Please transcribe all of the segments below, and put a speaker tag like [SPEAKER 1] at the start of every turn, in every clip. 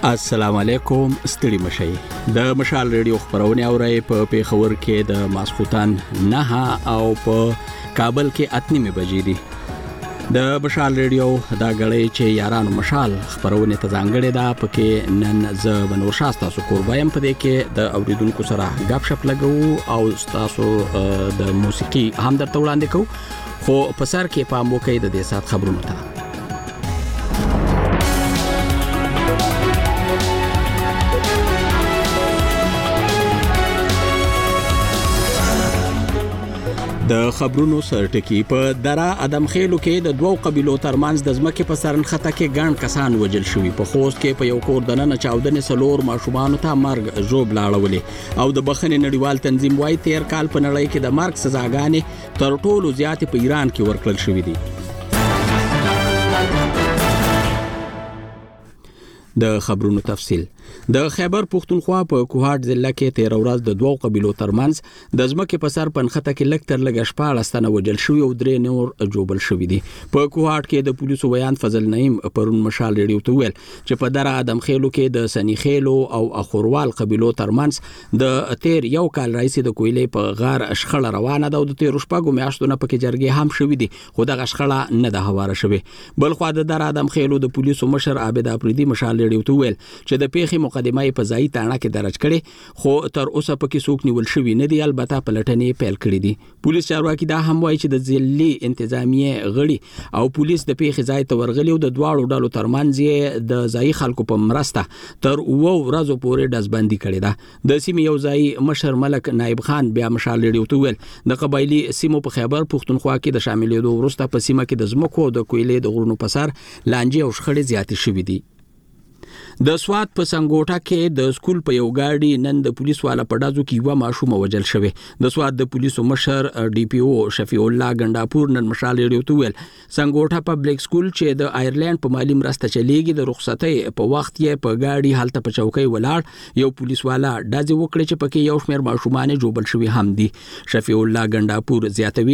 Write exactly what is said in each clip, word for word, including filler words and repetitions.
[SPEAKER 1] السلام علیکم، ستړي مشئ. د مشال ریډیو خبرونه اورئ په پیښور کې د ماسخوتن نه او په کابل کې اتنیمه بجې دي. د مشال ریډیو دا غړې چې یارانو مشال خبرونه ته ځانګړې ده، پکې نن ز بنور شاسته سو قربایم په دې کې د اوریدونکو سره غاب شپ لګو او تاسو د موسیقي هم درته وړاندې کوو، خو په سر کې پام وکړئ د دې سات خبرونو ته. د خبرونو سرټکی په درا ادم خېلو کې د دوو قبيلو ترمنځ د ځمکې په سرنخته کې ګڼ کسان وجل شوي. په خوست کې په یو کور دننه چاودنې سلور ماشومان ته مرګ ژوب لاړولې او د بخښنې نړیوال تنظیم وايي تیر کال په نړۍ کې د مرګ سزاګانې تر ټولو زیات په ایران کې ورکړل شوې دي. د خبرونو تفصیل. د خیبر پختونخوا په کوهاټ ضلع کې تیر ورځ د دوو قبيلو ترمنځ د ځمکې په سر پنخته کې لک تر لګ شپاړس تنه وجل شوي او درې نور جوبل شوي دي. په کوهاټ کې د پولیسو بیان فضل نعیم پرون مشال ریډیو ته ویل چې په دره ادم خېلو کې د سنی خېلو او اخوروال قبيلو ترمنځ د تیر یو کال راځي د کویلې په غار اشخړه روانه ده او د تیر شپږو میاشتو نه پکې جرګې هم شوي دي، خو دغه اشخړه نه ده هواره شوې. بل خو د دره ادم خېلو د پولیسو مشر عابد افریدي مشال ریډیو ته ویل چې د پیښې مقدمه په ځای تاڼه کې درج کړي، خو تر اوسه پکې څوک نیول شوی نه دی. البته پلټنې پیل کړې دي. پولیس چارواکي دا هم وایي چې د ځلي انتظامیه غړي او پولیس د پیښې ځای ته ورغلي او د دواړو ډلو ترمنځ د ځای خلکو په مرسته تر اوو ورځو پورې ډزبندي کړې ده. د سیمې یو ځای مشر ملک نایب خان بیا مشال ریډیو ته ویل د قبایلی سیمو په خیبر پختونخوا کې د شاملېدو وروسته په سیمه کې د ځمکو د کویلې د غرونو په سر لانجې او شخړې زیاتې شوې دي. د سوات په سنگوټه کې د سکول په یو گاډي نن د پولیس والا په ډازو کې یو ماشوم وجل شوی. د سوات د پولیسو مشر ډي پی او شفیع الله ګنداپور نن مشال ریډیو ته ویل سنگوټه پبلک سکول چې د آیرلند په مالی مرسته چلیږي د رخصتۍ په وخت یې په گاډي حالت په چوکۍ ولاړ یو پولیس والا ډازې وکړي چې پکې یو شمېر ماشومان جوبل شوی هم دي. شفیع الله ګنداپور زیاتوي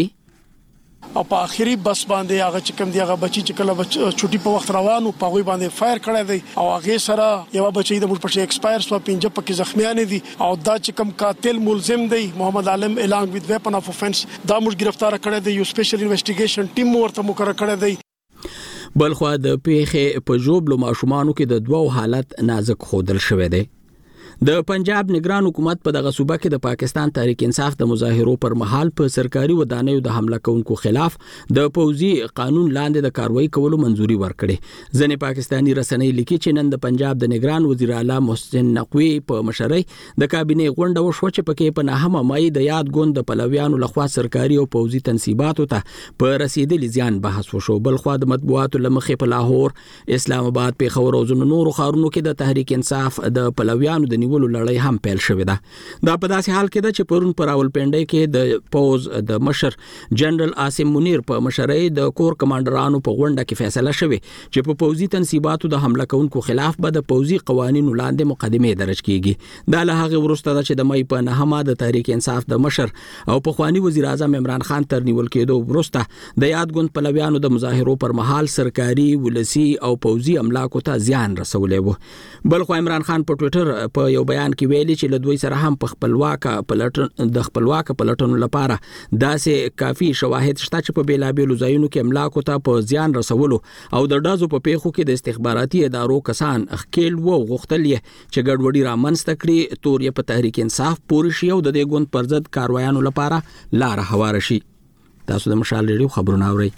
[SPEAKER 2] او په اخیری بس باندې هغه چې کوم دی هغه بچی چې کله چټي په وخت روانو په غوي باندې فایر کړی دی او هغه سره یو بچی د موږ په ایکسپایر سو پنځه پکې زخمیان دي او دا چې کوم قاتل ملزم دی محمد عالم الانګ وذ ویپن اف افنس دا موږ گرفتار کړی دی. یو سپیشل انویسټیګیشن ټیم ورته مقرر کړی دی.
[SPEAKER 1] بلخو د پیښې په جوبلو ماشومانو کې د دوو حالت نازک خودل شوی دی. د پنجاب نگران حکومت په دغه صوبه کې د پاکستان تحریک انصاف د مظاهرو پر مهال په سرکاري ودانیو د حمله کوونکو خلاف د پوځي قانون لاندې د کاروایی کولو منځوري ورکړي. ځنې پاکستانی رسنۍ لیکي چې نن د پنجاب د نگران وزیر اعلی محسن نقوی په مشرۍ د کابینې غونډه وشوه چې پکې په نهمه مای د یاد ګوند د پلویانو لخوا سرکاري او پوځي تنصیباتو ته په رسیدلي زیان بحث وشو. بل خو د مطبوعاتو لمخې په لاهور، اسلام آباد، پیښور او ځینو نورو ښارونو کې د تحریک انصاف د پلویانو د نیولو لړۍ هم پیل شوې ده. دا په داسې حال کې ده چې پرون پر راولپنډۍ کې د پوز د مشر جنرال عاصم منیر په مشرۍ د کور کمانډرانو په غونډه کې فیصله شوه چې په پوځي تنصیباتو د حمله کوونکو خلاف به د پوځي قوانینو لاندې مقدمه درج کیږي. دا له هغه وروسته ده چې د مې په نهمه د تحریک انصاف د مشر او پخوانی وزیر اعظم عمران خان تر نیول کېدو وروسته د یاد ګوند پلویانو د مظاهرو پر مهال سرکاري، ولسی او پوځي املاکو ته زیان رسولې وو. بل خو عمران خان په ټوئیټر په یو بیان کې ویلي چې له دوی سره هم په خپلواک پلټن د خپلواک پلټنو لپاره داسې کافي شواهد شته چې په بیلابېلو ځایونو کې املاکو ته په زیان رسولو او د ډازو په پیښو کې د استخباراتي ادارو کسان خکېل وو غوښتل یې چې ګډوډي رامنځته کړي، تور یې په تحریک انصاف پورې شي او د دې ګوند پر ضد کاروایانو لپاره لار هواره شي. تاسو د مشال ریډیو خبرونه اورئ.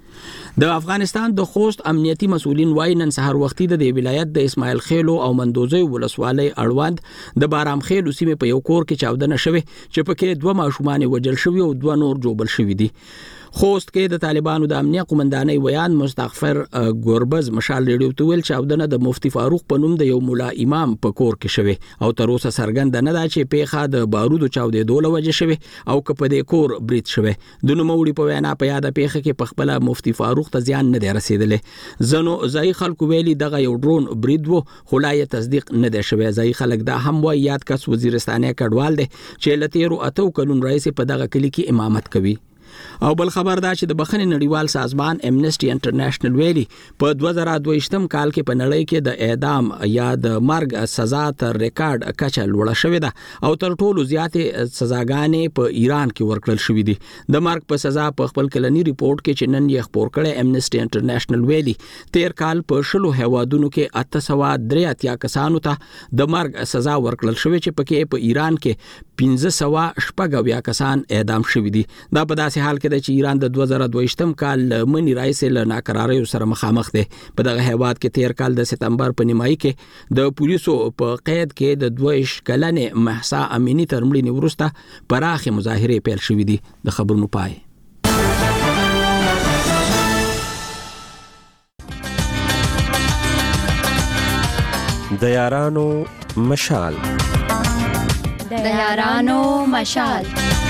[SPEAKER 1] د افغانستان د خوست امنیتي مسؤلین وايي نن سهار وختي د ولایت د اسماعیل خېلو او مندوزي ولسوالۍ اړوند د بارام خېلو سیمه په یو کور کې چاودنه شوه چې پکې دوه ماشومان وجل شوي او دوه نور جوبل شوي دي. خوست کې د طالبانو د امنیه قومندانۍ ویان مستغفر ګوربز مشال ریډیو ته ویل چې چاودنه د مفتی فاروق په نوم د یو مولا امام په کور کې شوه او تر اوسه څرګنده نه ده چې پیښه د بارودو چاودېدو له وجې شوه او که په دې کور برید شوه. د نوموړي په وینا په یاد پیښه کې په خپل مفتی فاروق ته زیان نه دی رسیدلې. ځنو ځای خلکو ویلي دغه یو ډرون برید وو، خو لا یې تصدیق نه دی شوی. ځای خلک دا هم وایي یاد کس وزیرستاني کډوال دی چې له تیرو اتو کلونو راهیسې په دغه کلي کې امامت کوي. او بل خبر دا چې د بخښنې نړیوال سازمان امنیسټي انټرنیشنل ویلي په دوه زره دوه ویشتم کال کې په نړۍ کې د اعدام یا د مرګ سزا تر ریکارډ کچه لوړه شوې ده او تر ټولو زیاتې سزاګانې په ایران کې ورکړل شوې دي. د مرګ په سزا په خپل کلنی ریپورت کې چې نن یې خپور کړی امنیسټي انټرنیشنل ویلي تیر کال په شلو هیوادونو کې اته سوه درې اتیا کسانو ته د مرګ سزا ورکړل شوې چې پکې په ایران کې پنځه سوه شپږ اویا کسان اعدام شوي دي. دا په داسې حال کې ده چې ایران د دوه زره دوه ویشتم کال منی راهیسې له ناکراریو سره مخامخ دی. په دغه هیواد کې تیر کال د سپتمبر په نیمایي کې د پولیسو په قید کې د دوه ویشت کلنې مهسا امینی تر مړینې وروسته پراخې مظاهرې پیل شوې دي. د خبرونو پای.
[SPEAKER 3] د یارانو مشال
[SPEAKER 4] د یارانو مشال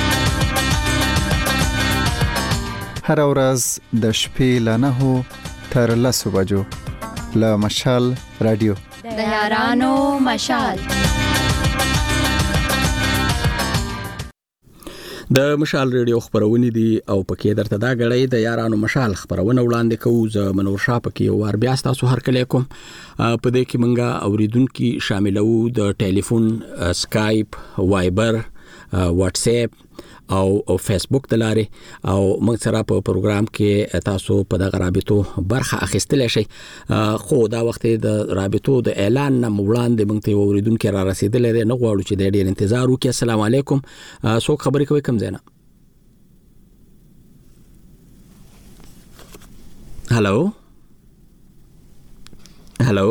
[SPEAKER 5] هر ورځ د شپې له نهو تر لسو بجو له مشال رادیو
[SPEAKER 4] د یارانو مشال.
[SPEAKER 1] د مشال ریډیو خبرونه دي او پکې درته دا غړې د یارانو مشال خبرونه وړاندې کوو. ز منور شاه پکې یو ور بیا تاسو هر کله کوم په دې کې منګه اوریدونکو شاملو د ټلیفون، سکایپ، وایبر، واتس اپ او فیسبوک دلاره او موږ سره په پروګرام کې تاسو په دغه رابطو برخه اخیستلی شئ. خو دا وخت د رابطو د اعلان نه وړاندې موږ ته اوریدونکو را رسیدلې ده، نه غواړو چې ډېر انتظار وکړي. السلام علیکم، څوک خبرې کوي کوم ځای نه؟ هلو هلو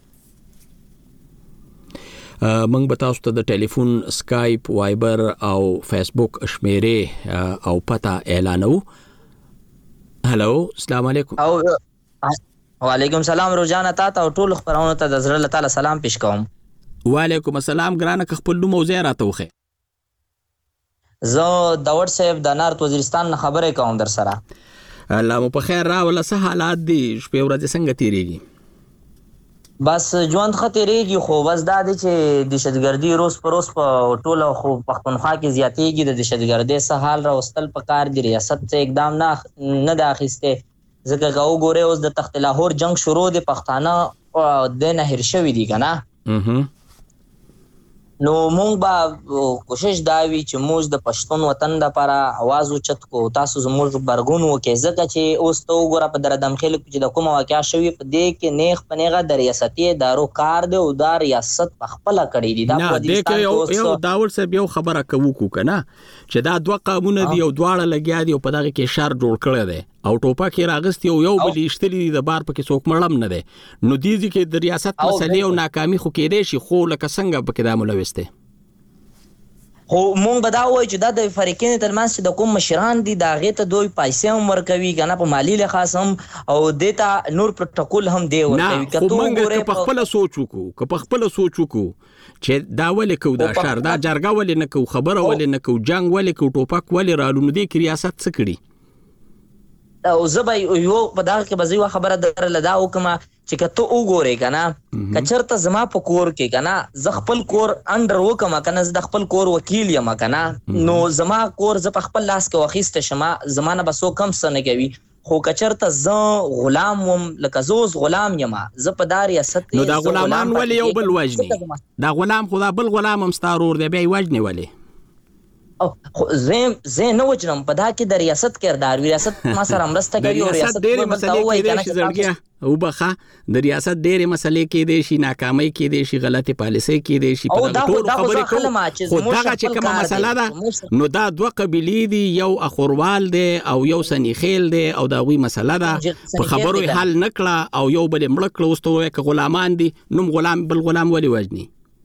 [SPEAKER 1] منګ به تاسو ته د ټلیفون، سکایپ، وایبر او فیسبوک شمیرې او پتا اعلانو. هلو السلام علیکم.
[SPEAKER 6] او وعلیکم سلام روزانه تاسو او ټول خبرونه ته د زړه تعالی سلام پیش کوم.
[SPEAKER 1] وعلیکم السلام ګرانه، خپل نوم او ځای راته وخه.
[SPEAKER 6] زه داوود صاحب د نارت وزیرستان نه خبرې کوم در سره.
[SPEAKER 1] الله مو په خیر راوله. څه حالات دي؟ شپې ورځې څنګه تیریږي؟
[SPEAKER 6] بس ژوند خطرېږي، خو بس دا دی چې دهشتګردي روز پر روز په ټوله خو پښتونخوا کې زیاتېږي. د دهشتګردۍ څه حال راوستل پکار دي، ریاست څه اقدام نه نه د اخیستی. ځکه که وګورئ اوس د تخت لاهور جنگ شروع دی، پښتانه د نه هېر شوي دي که نه. نو مونږ به کوشش دا وي چې موږ د پښتون وطن دپاره اواز اوچت کو، تاسو زموږ غبرګون وکړئ. ځکه چې اوس ته وګوره په دردمخیل کې چې د کومه واقعه شوې په دې کې نیغ په نیغه د ریاستي ادارو کار دی او دا ریاست پخپله کړی دي. دا په وزیرستان کې
[SPEAKER 1] یو داول صاحب یو خبره کوو کو که نه چې دا دوه قامونه دي او دواړه لګیا دي او په دغه کې شر جوړ کړی دی او ټوپک یې راغستې او یو بل یې ایشتلي دي، د بار پکې څوک مړم نه دی. نو دې ځای کې د ریاست مسلې او ناکامي خو کېدی شي، خو لکه څنګه پکې دا ملوث دی.
[SPEAKER 6] خو مونږ به دا وایو چې دا د فریقین ترمنځ چې د کوم مشران دي د هغې ته دوی پیسې هم ورکوي که نه، په مالي لحاظ هم، او دې ته نور پروټوکول هم دی ورکوي.
[SPEAKER 1] نه خو موږ که په خپله سوچ وکړو که په خپله سوچ وکړو چې دا ولې کوو دا شر، دا جرګه ولې نه کوو، خبره ولې نه کوو، جنګ ولې کوو، ټوپک ولې رالو، نو دې کې ریاست څه کړي؟
[SPEAKER 6] او زه به یو په دغه کې به زه یوه خبره درله دا وکړم چې که ته وګورې که نه، که چېرته زما په کور کې که نه زه خپل کور انډر وکړم که نه، زه د خپل کور وکیل یم که نه، نو زما کور زه په خپل لاس کې واخیسته شم، زما نه به څوک هم څه نه کوي. خو که چېرته زه غلام وم، لکه زه اوس غلام یم، زه په دا ریاست
[SPEAKER 1] نو دا غلامان ولې یو بل وژني؟ دا غلام خو دا بل غلام هم ستا ورور دی، بیا یې وژنې ولې؟
[SPEAKER 6] زه نه وجنم، په دا کې د ریاست کردار وي، ریاست ما سره مرسته کوي او ریاست
[SPEAKER 1] ډېرې مسلې کېدی شي زړګیه وبخه، د ریاست ډېرې مسلې کېدی شي، ناکامۍ کېدی شي، غلطې پالیسۍ کېدی شي، په دغه ټولو خبرې کوو. خو دغه چې کومه مسله ده نو دا دوه قبیلې دي، یو اخوروال دی او یو سنیخیل دی او د هغوی مسله ده، په خبرو یې حل نه کړه او یو بل یې مړه کړه. اوس ته ووایه که غلامان دي، نوم غلام بل غلام ولې وژني؟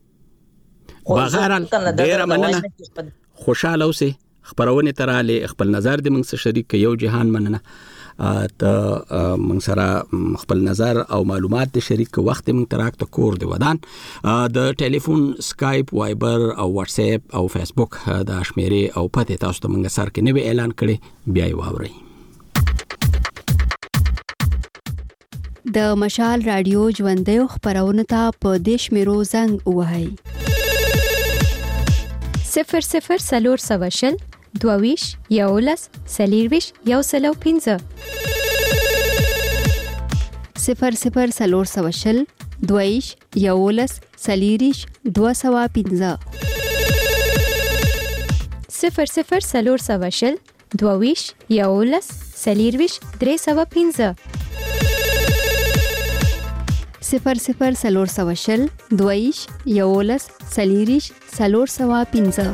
[SPEAKER 1] بغیرل ډېره مننه، خوشاله اوسئ. خبرونه ته رالې، خپل نظر دې موږ سره شریک کړئ. یو جهان مننه ته موږ سره خپل نظر او معلومات دې شریک کړئ. وخت موږ ته راکړه کور دې ودان. د ټلیفون، سکایپ، وایبر او واتس اپ او فیسبوک د شمیرې او پته تاسو ته موږ سره کې نوې اعلان کړي، بیا یې واورئ.
[SPEAKER 7] د مشال رادیو ژوندۍ خبرونه ته په دې شمیرو زنګ ووهئ: صفر صفر سلور سوه شل
[SPEAKER 8] دویش یولس سلیرویش یو سلو پنځه
[SPEAKER 7] صفر صفر سلور سوه شل دویش یولس سلیریش دوه سوه پنځه
[SPEAKER 8] صفر صفر سلور سوه شل دویش یولس سلیرویش درې سوه پنځه
[SPEAKER 7] صفر صفر سلور سوه شل دویش یولس سلیریش سلور سوه پنځه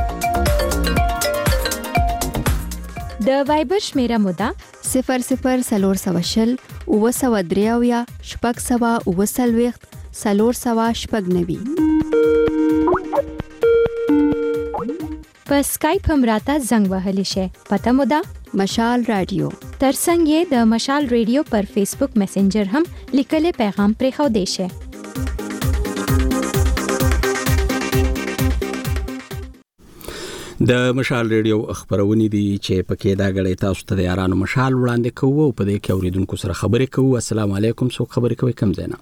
[SPEAKER 8] د وایبر شمیره مودا
[SPEAKER 7] صفر صفر سلور سوه شل اوه سوه درې اویا شپږ سوه اوه څلوېښت څلور سوه شپږ نوي
[SPEAKER 8] په سکایپ هم راته زنګ وهلی شئ. پته مو ده
[SPEAKER 7] مشال رادیو.
[SPEAKER 8] ترڅنګ یې د مشال رادیو پر فیسبوک میسنجر هم لیکلي پیغام پرېښودی شئ.
[SPEAKER 1] د مشال رادیو خبرونه دي چې پکې دا غړې تاسو ته د یارانو مشال وړاندې کوو او په دې کې اوریدونکو سره خبرې کوو. السلام علیکم. څوک خبرې کوي؟ کم زینا.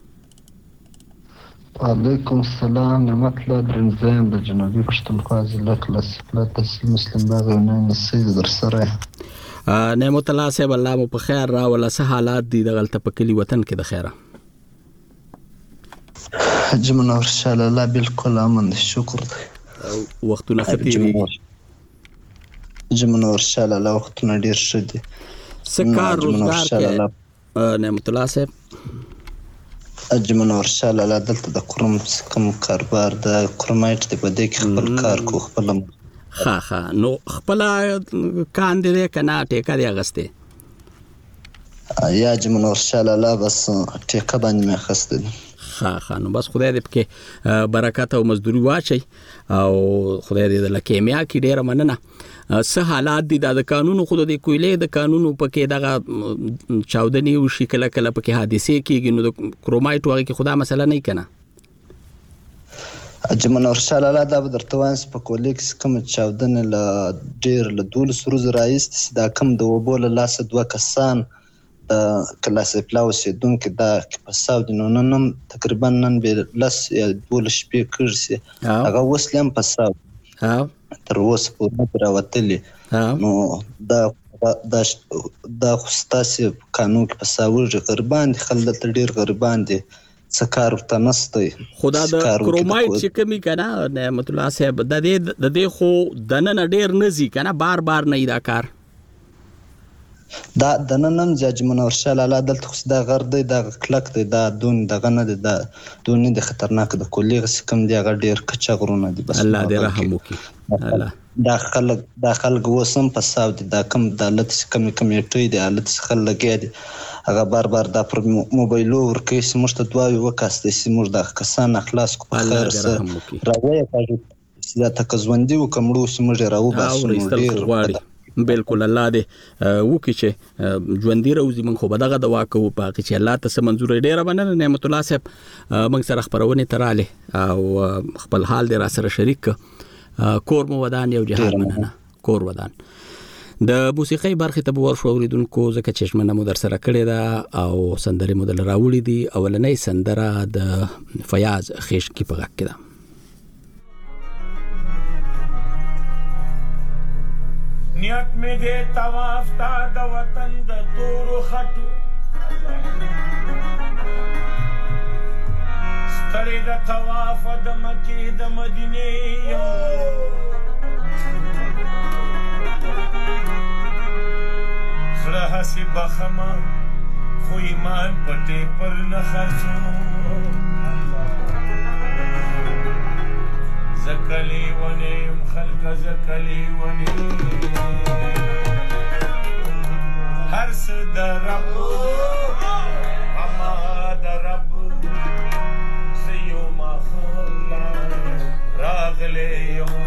[SPEAKER 9] وعلیکم السلام. نعمت الله درنځم د جنوبي پښتونخوا ضلع کلاسیکلات تحصیل مسلم باغ نه سید در سره.
[SPEAKER 1] نعمت الله صاحب الله مو په خیر را ولا څه حالات دي د غلطه پکلی وطن کې د خیره؟
[SPEAKER 9] حج منور شاء الله بالکل امن شکر دی.
[SPEAKER 1] وختونه ختیری
[SPEAKER 9] جمنور شاء الله وختونه ډیر ښه دي.
[SPEAKER 1] سکار روزګار کې نعمت الله صاحب
[SPEAKER 9] اجمنور شاء الله دلته د قرم کم کاربار د قرمایټ د بده کې خپل کار کو خپل
[SPEAKER 1] ها ها نو خپل کاند دې کنا ټیکا دی اغسته
[SPEAKER 9] یا جمنور شاء الله بس ټیکا باندې مې خسته دي.
[SPEAKER 1] ها ها نو بس خدای دې پکې برکات او مزدوري واچي او خدای دې د لکیمیا کې ډیره مننه. سه حالات دي د قانونو خود د کویلې د قانونو پکې دغه چاودنی او شکل کله پکې حادثه کېږي نو د کرومایټ وغه کې خدا مسله نه کنا
[SPEAKER 9] اجمن ورشال الله دا درته وانس په کولیکس کوم چاودنه ل ډیر ل دول سروز رئیس دا کم د وبول لاس دوه کسان د کلاسه پلاوس دون کې دا په ساود نو نن تقریبا نن به لاس دول شپې کړسي هغه وسلم په ساود
[SPEAKER 1] ها
[SPEAKER 9] تر اوسه پورې راوتلي نو دا دا دا خصاصي قانون کې په ساوړ غربان دي خلک ډیر غربان دي سکار ورته نسته.
[SPEAKER 1] خدا د کرومایټ چې کمی کنه نعمت الله صاحب د دې د دې خو دنه ډیر نزي کنه بار بار نه دا کار
[SPEAKER 9] دا دنه نن ججمن ورشل الله دلته خو دا غر دی دا کلک دی دا دون دغه نه دی دا دون دی خطرناک د کلیغ سکم دی غ ډیر کچا غرونه دي. بس
[SPEAKER 1] الله دې رحم وکړي. الله
[SPEAKER 9] دا خلک دا خلک وسم په ساود دا کم دولت کم کمیټې دی حالت خلک دی هغه بار بار دا پر موبایلو ورکې سمشت دوه وکاستې سمور د کسان اخلاص کو خیر سره راوي پاجو دا تکزوندي وکمړو سمور راو باسو
[SPEAKER 1] ډیر بالکل الله دې وکي چې ژوندۍ روزي من خو بدغه دوا کوو پاکي چې الله ته منظور ډیره مننه. نعمت الله صاحب موږ سره خبرونه تراله او خپل حال دې را سره شریک کور مو ودان یو جهان مننه کور ودان د موسیقي برخه ته ورشو اوریدونکو زکه چشمنه مو در سره کړی دا او سندره مو دل راوړي دي. اولنۍ سندره د فیاض خیش کی په غږ کې ده.
[SPEAKER 10] نیت می دې طواف تا د وطن د تورو خټو ستړي د طواف د مکې د مدینې زړه هسې بخمه خو ایمان پټې پر نه خرڅو زکلی ونیم خلق زکلی ونیم هر څه د رب اما د رب زه یو ماښام راغلی یم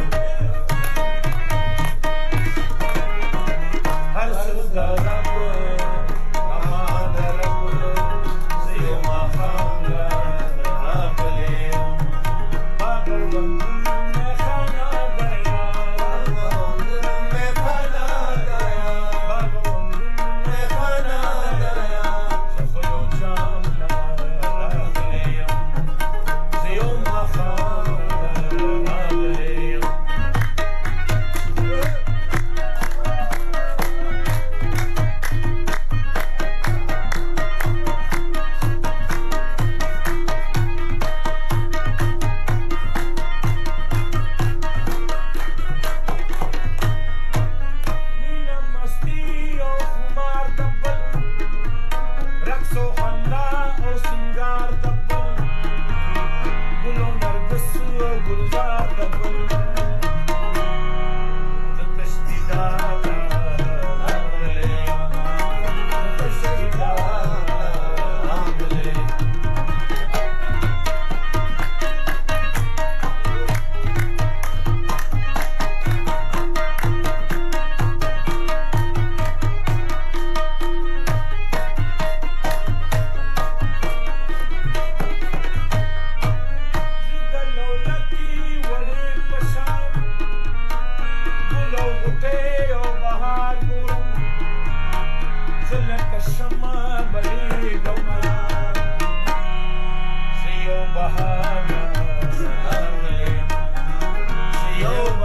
[SPEAKER 10] هر څه د رب اما د رب زه یو ماښام راغلی یم پاگل بندو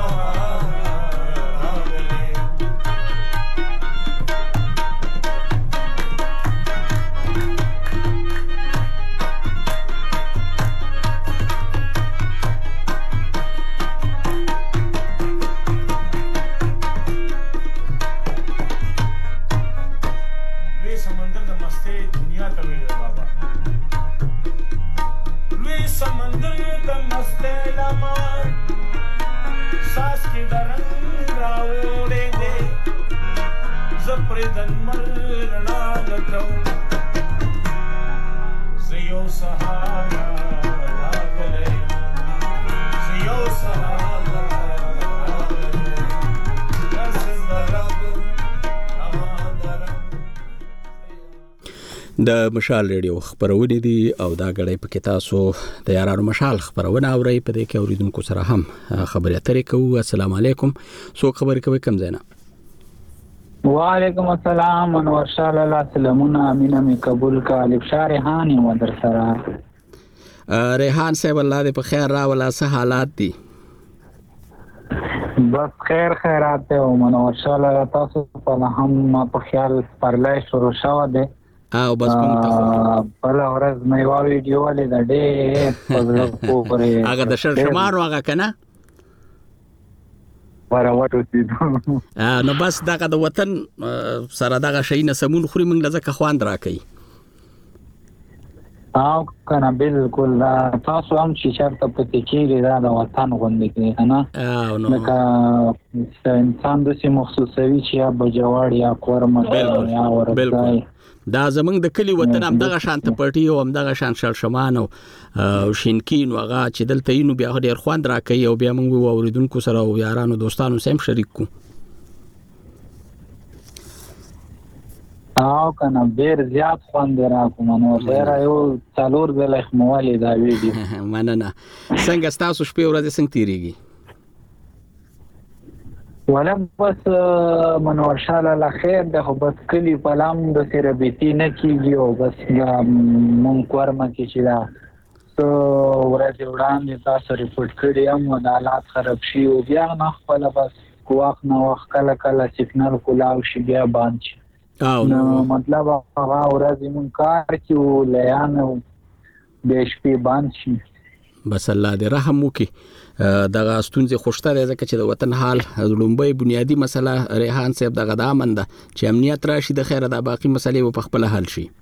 [SPEAKER 1] د مشال ریډیو خبرونه دي او دا غړې په کې تاسو د یارانو مشال خبرونه اوري په دې کې اوریدونکو سره هم خبرې اترې کوو. السلام علیکم. سو خبرې کوي کم زینا؟
[SPEAKER 11] وعلیکم السلام انور شاه الله سلامونه امینه می قبول کا الفشار ریحان و در سره
[SPEAKER 1] ریحان صاحب الله دې په خیر را ولا سه حالات دي؟
[SPEAKER 11] بس خیر خیرات او منور شاه الله تاسو په هم په خیال پرلای شروع شوه ده
[SPEAKER 1] او بس کوم ته
[SPEAKER 11] په لورز مې وا ویډیو ولې د ډېر په پورې
[SPEAKER 1] هغه د شر شمار هغه کنه
[SPEAKER 11] ورا وټو
[SPEAKER 1] نو بس دغه د وطن سره دغه شي نه سمون خوري موږ لزکه خواند راکې
[SPEAKER 11] او کنه بالکل تاسو هم چې شرط په تکیری دا د وطن غونډه کې کنه
[SPEAKER 1] او نو
[SPEAKER 11] که انسان د سي مخصوصوي چې بجوړ یا کورمه یا ورځای
[SPEAKER 1] دا زمنګ د کلی وطن هم دغه شانت پټي او هم دغه شان شل شمان او شینکین وغه چې دلته یې نو بیا ډیر خواند راکې او بیا موږ اوریدونکو سره او یارانو دوستانو سم شریک کو
[SPEAKER 11] او کنه ډیر زیات خواند راکو منو ډیر یو څلور د لخموالي دا ویډیو
[SPEAKER 1] مننه. څنګه تاسو شپې ورځې څنګه تیریږي؟
[SPEAKER 11] ولم بس منور شاله لا خیر ده خو بس کلی پلام د سربېتی نه کیږي او بس مونږ کورمه کې چې دا سو ورځ وړاندې تاسو ریپورت کړی هم د حالات خراب شي او بیا نه خپل بس کوښښ نه وخت کله کله سیګنال کولاو شي بیا باندې
[SPEAKER 1] او
[SPEAKER 11] نو مطلب هغه ورځ مونږ کار کوو لیان د شپې باندې شي
[SPEAKER 1] بس الله دې رحم وکړي. دغه ستونزې خوشته ده ځکه چې د وطن حال لومبۍ بنیادی مسله ریحان صاحب دغه د امن ده چې امنیت راشي د خیره د باقی مسلې په خپل حل شي.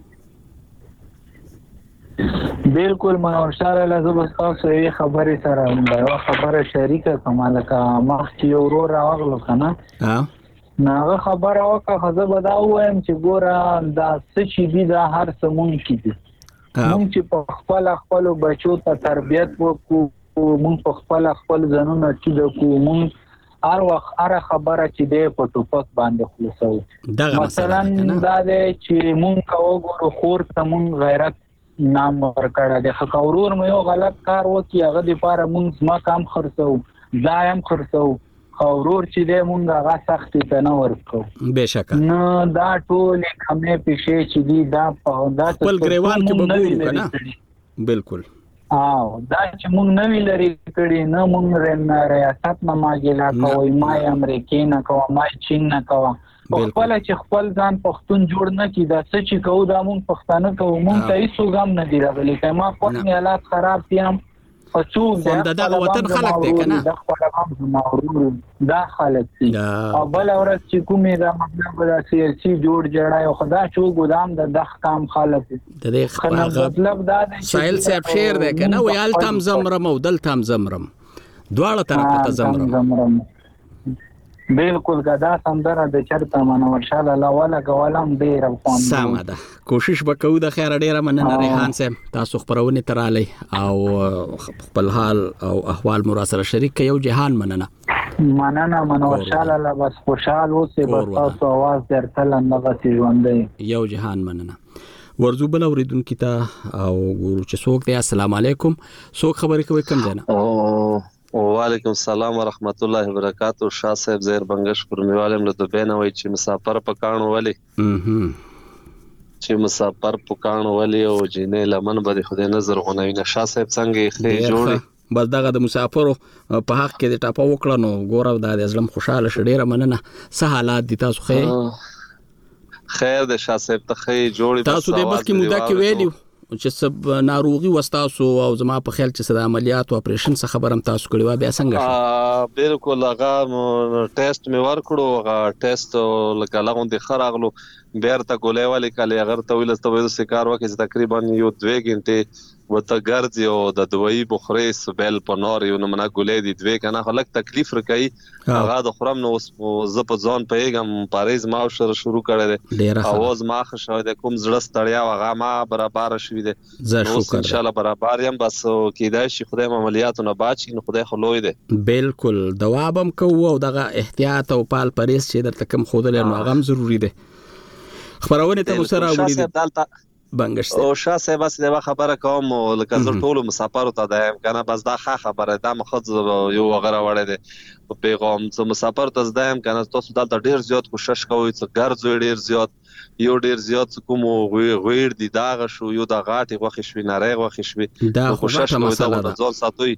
[SPEAKER 11] بالکل منور شاه لازم تاسو یې خبرې سره دا خبره شریکه کومه کا مخ چې ورو راغلو کنه
[SPEAKER 1] ها
[SPEAKER 11] ناغه خبره وکړه خزه بدا وایم چې ګوره دا څه دي دا هر څه مونږ کیږي مونږ چې په خپل خپل بچو ته تربیت وکړو مونږ په خپل خپل ځانونه چې کو مونږ هر وخت هر خبره چې دی په ټوپک باندې خلاصو مثلا دا دی چې مونږ کوو خور ته مونږ غیرت نام ورکړه د خاورور مې یو غلط کار وکي هغه د پاره مونږ ما کام خرڅو دایم خرڅو خاورور چې دی مونږ هغه سخت ته نه ورکو
[SPEAKER 1] بهشکه
[SPEAKER 11] نو دا ټول کمې پېښې چې دی دا په دا
[SPEAKER 1] خپل ګریوان کې بګورو کنه بالکل
[SPEAKER 11] او دا چې مونږ نوې لري کړي نه مونږ رن ریاست نه ماګلا کوي ما امریکای نه کوي ما چین نه کوي خپل چې خپل ځان پښتون جوړ نه کی دا څه چې کوو دا مونږ پښتانه کوو مونږ ته هیڅ وګم نه دی راغلی کما خپل حالات خراب دي هم پڅو
[SPEAKER 1] دا وطن خلق دی کنه
[SPEAKER 11] دا خپل دا خلق دي او بل اورس چې کومې دا مطلب دا سیاسي جوړ جوړای او خدا شو ګدام د دغ کام خلق
[SPEAKER 1] د دې مطلب دا سایل صاحب شعر دی کنه ویال تام زمرم او دل تام زمرم دواړه طرف ته زمرم
[SPEAKER 11] بالکل دا سندره د چرته منور شاله لا ولا غوالم ډیر افغان
[SPEAKER 1] سم ده کوشش وکړو د خیر ډیره مننه ریحان صاحب تاسو خبرونه ترالی او خپل حال او احوال مو سره شریک یو جهان مننه
[SPEAKER 11] مننه منور شاله لا بس خوشحال اوسې بس تاسو आवाज درتل نه ژوندې
[SPEAKER 1] یو جهان مننه ورزو بل اوریدونکو ته او ګورو چې څوک دی. السلام علیکم. څوک خبرې کوي کم ځنه؟
[SPEAKER 12] وعلیکم السلام ورحمت الله وبرکاتہ. شاه صاحب زهر بنگش پرمیوالم له دوبه نه وای چې مسافر پکانو ولی چې مسافر پکانو ولی او جنې لمن به خدای نظر غونوي نه. شاه صاحب څنګه خې جوړي
[SPEAKER 1] بس دغه د مسافرو په حق کې د ټاپه وکړه نو ګوره د ازلم خوشاله شډيره مننه. څه حالات دي تاسو خې
[SPEAKER 12] خیر د شاه صاحب ته خې جوړي
[SPEAKER 1] تاسو د مخکې موده کې ویلو چې سب ناروغي وستاسو او زما په خیال چې صد عملیات او اپریشن څخه خبرم تاسو کړی و بیا څنګه
[SPEAKER 12] شو؟ بالکل هغه ټیسټ مې ورکړو هغه ټیسټ لکه لغون دي خراغلو بیرته ګولې والی کله هغه ته ویل ته وې سکار وکړي تقریبا یو دوه غنټه وته ګرځي او د دوی بخوري سبل په نور یو نمونه ګولې دي دوی کنه خلک تکلیف رکای هغه د خرم نو ز په ځان پیغام پاریز ما شروع شروع کړی دی اواز ما خښو د کوم زړه ستړیا هغه ما برابر شوی دی
[SPEAKER 1] زه شکر
[SPEAKER 12] ان شاء الله برابر یم بس کیدای شي خدای عملیاتونه باچ نو خدای خلوی دی
[SPEAKER 1] بالکل دوابم کو او دغه احتیاط او پال پریز چې درته کوم خودل نو هغه ضروری دی. خبرونه ته سره وړي بنګشت
[SPEAKER 12] او شاه صاحب بس دا خبره کوم لکه زه ټول مسافر ته دایم کنه بس دا ښه خبره ده مخز یو وغیرہ وړه ده پیغام څو مسافر ته دایم کنه تاسو دلته ډیر زیات کوشش کوئ چې ګرځو ډیر زیات یو ډیر زیات کوم غویر دي داغه شو یو د غاټي غوخي شوی نری غوخي شوی کوشش کوئ دا ځول ساتوي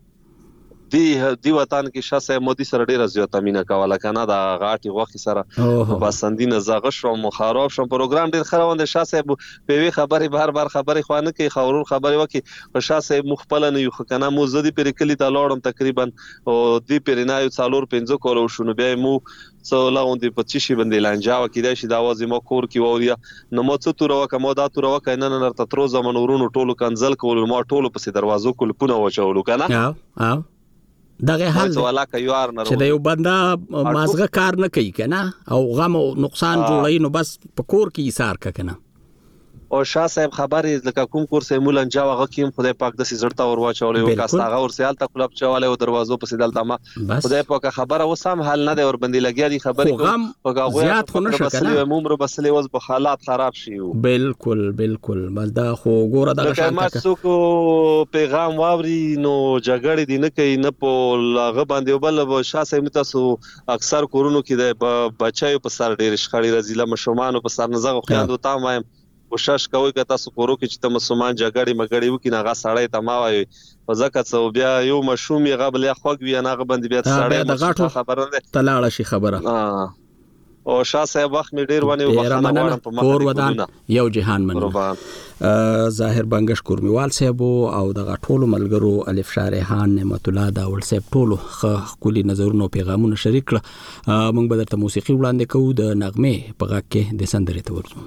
[SPEAKER 12] دی دی وطن کې شاسه مودي سره ډیره زیاته مینا کوله کنه دا غاټي غوخي سره بسندینه زغ شو مخارب شو پروګرام ډیر خروند شاسه په وی خبري بار بار خبري خوانه کې خورور خبري وکي شاسه مخبل نه یو کنه مو زدي پر کلی ته لاړم تقریبا او دی پرنایو څالور پنځه کولو شنو بیا مو څو لاوندې په چی شي باندې لانجاو کیدای شي دا وازي مو کور کې ووریا نو مو څه تور وک مو دا تور وک نه نه تر تر زمنورونو ټولو کنزل کول مو ټولو په دروازو کول پونه وچولو کنه
[SPEAKER 1] ها ها دغه حل چې د یو بنده مازغه کار نه کوي کنه او غم او نقصان جوړای نو بس په کور کې ایثار کنه
[SPEAKER 12] او شاه صاحب خبرې لکه کوم کور سه مولن جا وغه کیم خدای پاک د سړتا ور واچولې او کاستاغه ور سیال ته کلب چواله او دروازو په سیدل دما خدای پاک خبره وسام حل نه دی ور باندې لګیا دي خبرې
[SPEAKER 1] کوم زیات خو نشه کنه
[SPEAKER 12] عمر بسلې وز په حالات خراب شي
[SPEAKER 1] بالکل بالکل بس دا خو ګوره دغه
[SPEAKER 12] شانته څوک پیغام واوري نو جګړې دي نه کوي نه په لاغه باندې بل شاه صاحب تاسو اکثر کورونو کې د بچایو په سر ډیر شخړې رزيله مشومان په سر نزغه خیاندو تا وایم کوشش کوي که تاسو کورو کې چې ته مسلمان جګړې مګړې وکړي نه غا سړی ته ما وایي په ځکه څو بیا یو مشوم یې غبل یا خوګ وی نه غبند بیا
[SPEAKER 1] سړی خبره ده تلاړه شي خبره
[SPEAKER 12] او شاه صاحب وخت می ډیر ونه وبخنه په
[SPEAKER 1] کور ودان یو جهان من ظاهر بنگش کورمیوال صاحب او دغه ټولو ملګرو الف شارحان نعمت الله داول صاحب ټولو خولي نظرونو پیغامونه شریک کړه. موږ به درته موسیقي وړاندې کوو د نغمه په غږ کې د سندرې ته ورځو.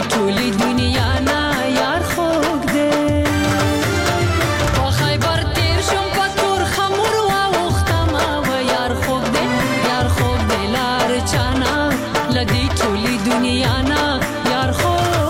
[SPEAKER 13] دې ټولې دنیا نه یار خوږ دی په خیبر تیر شم په تور خمور واوښتم و یار خوږ دی یار خوږ دی لار چانه له دې ټولې دنیا نه یار خوږ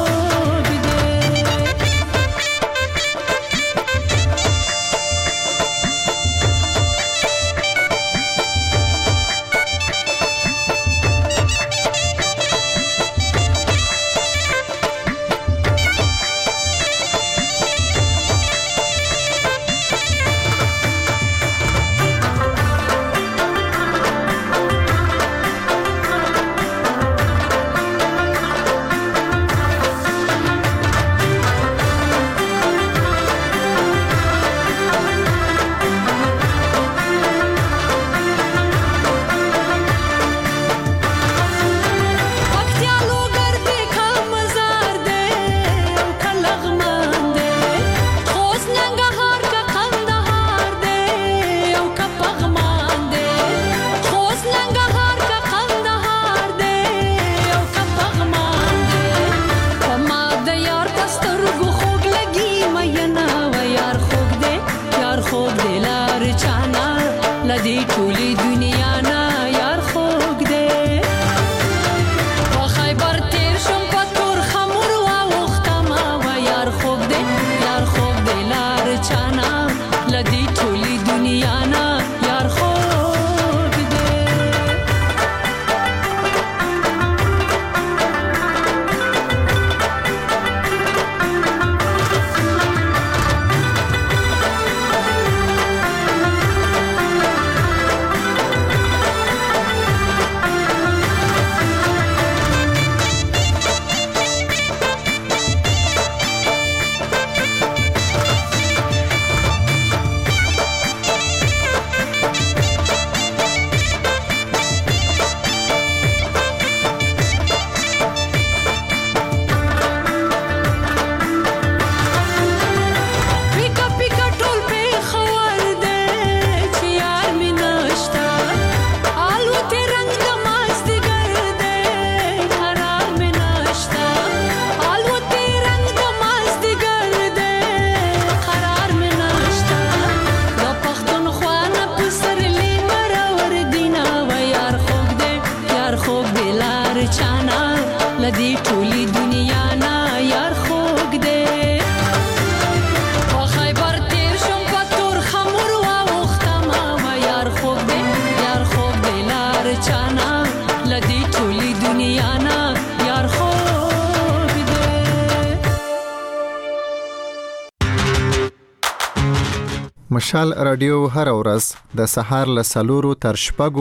[SPEAKER 5] مشال رادیو هر ورځ د سهار له سلورو تر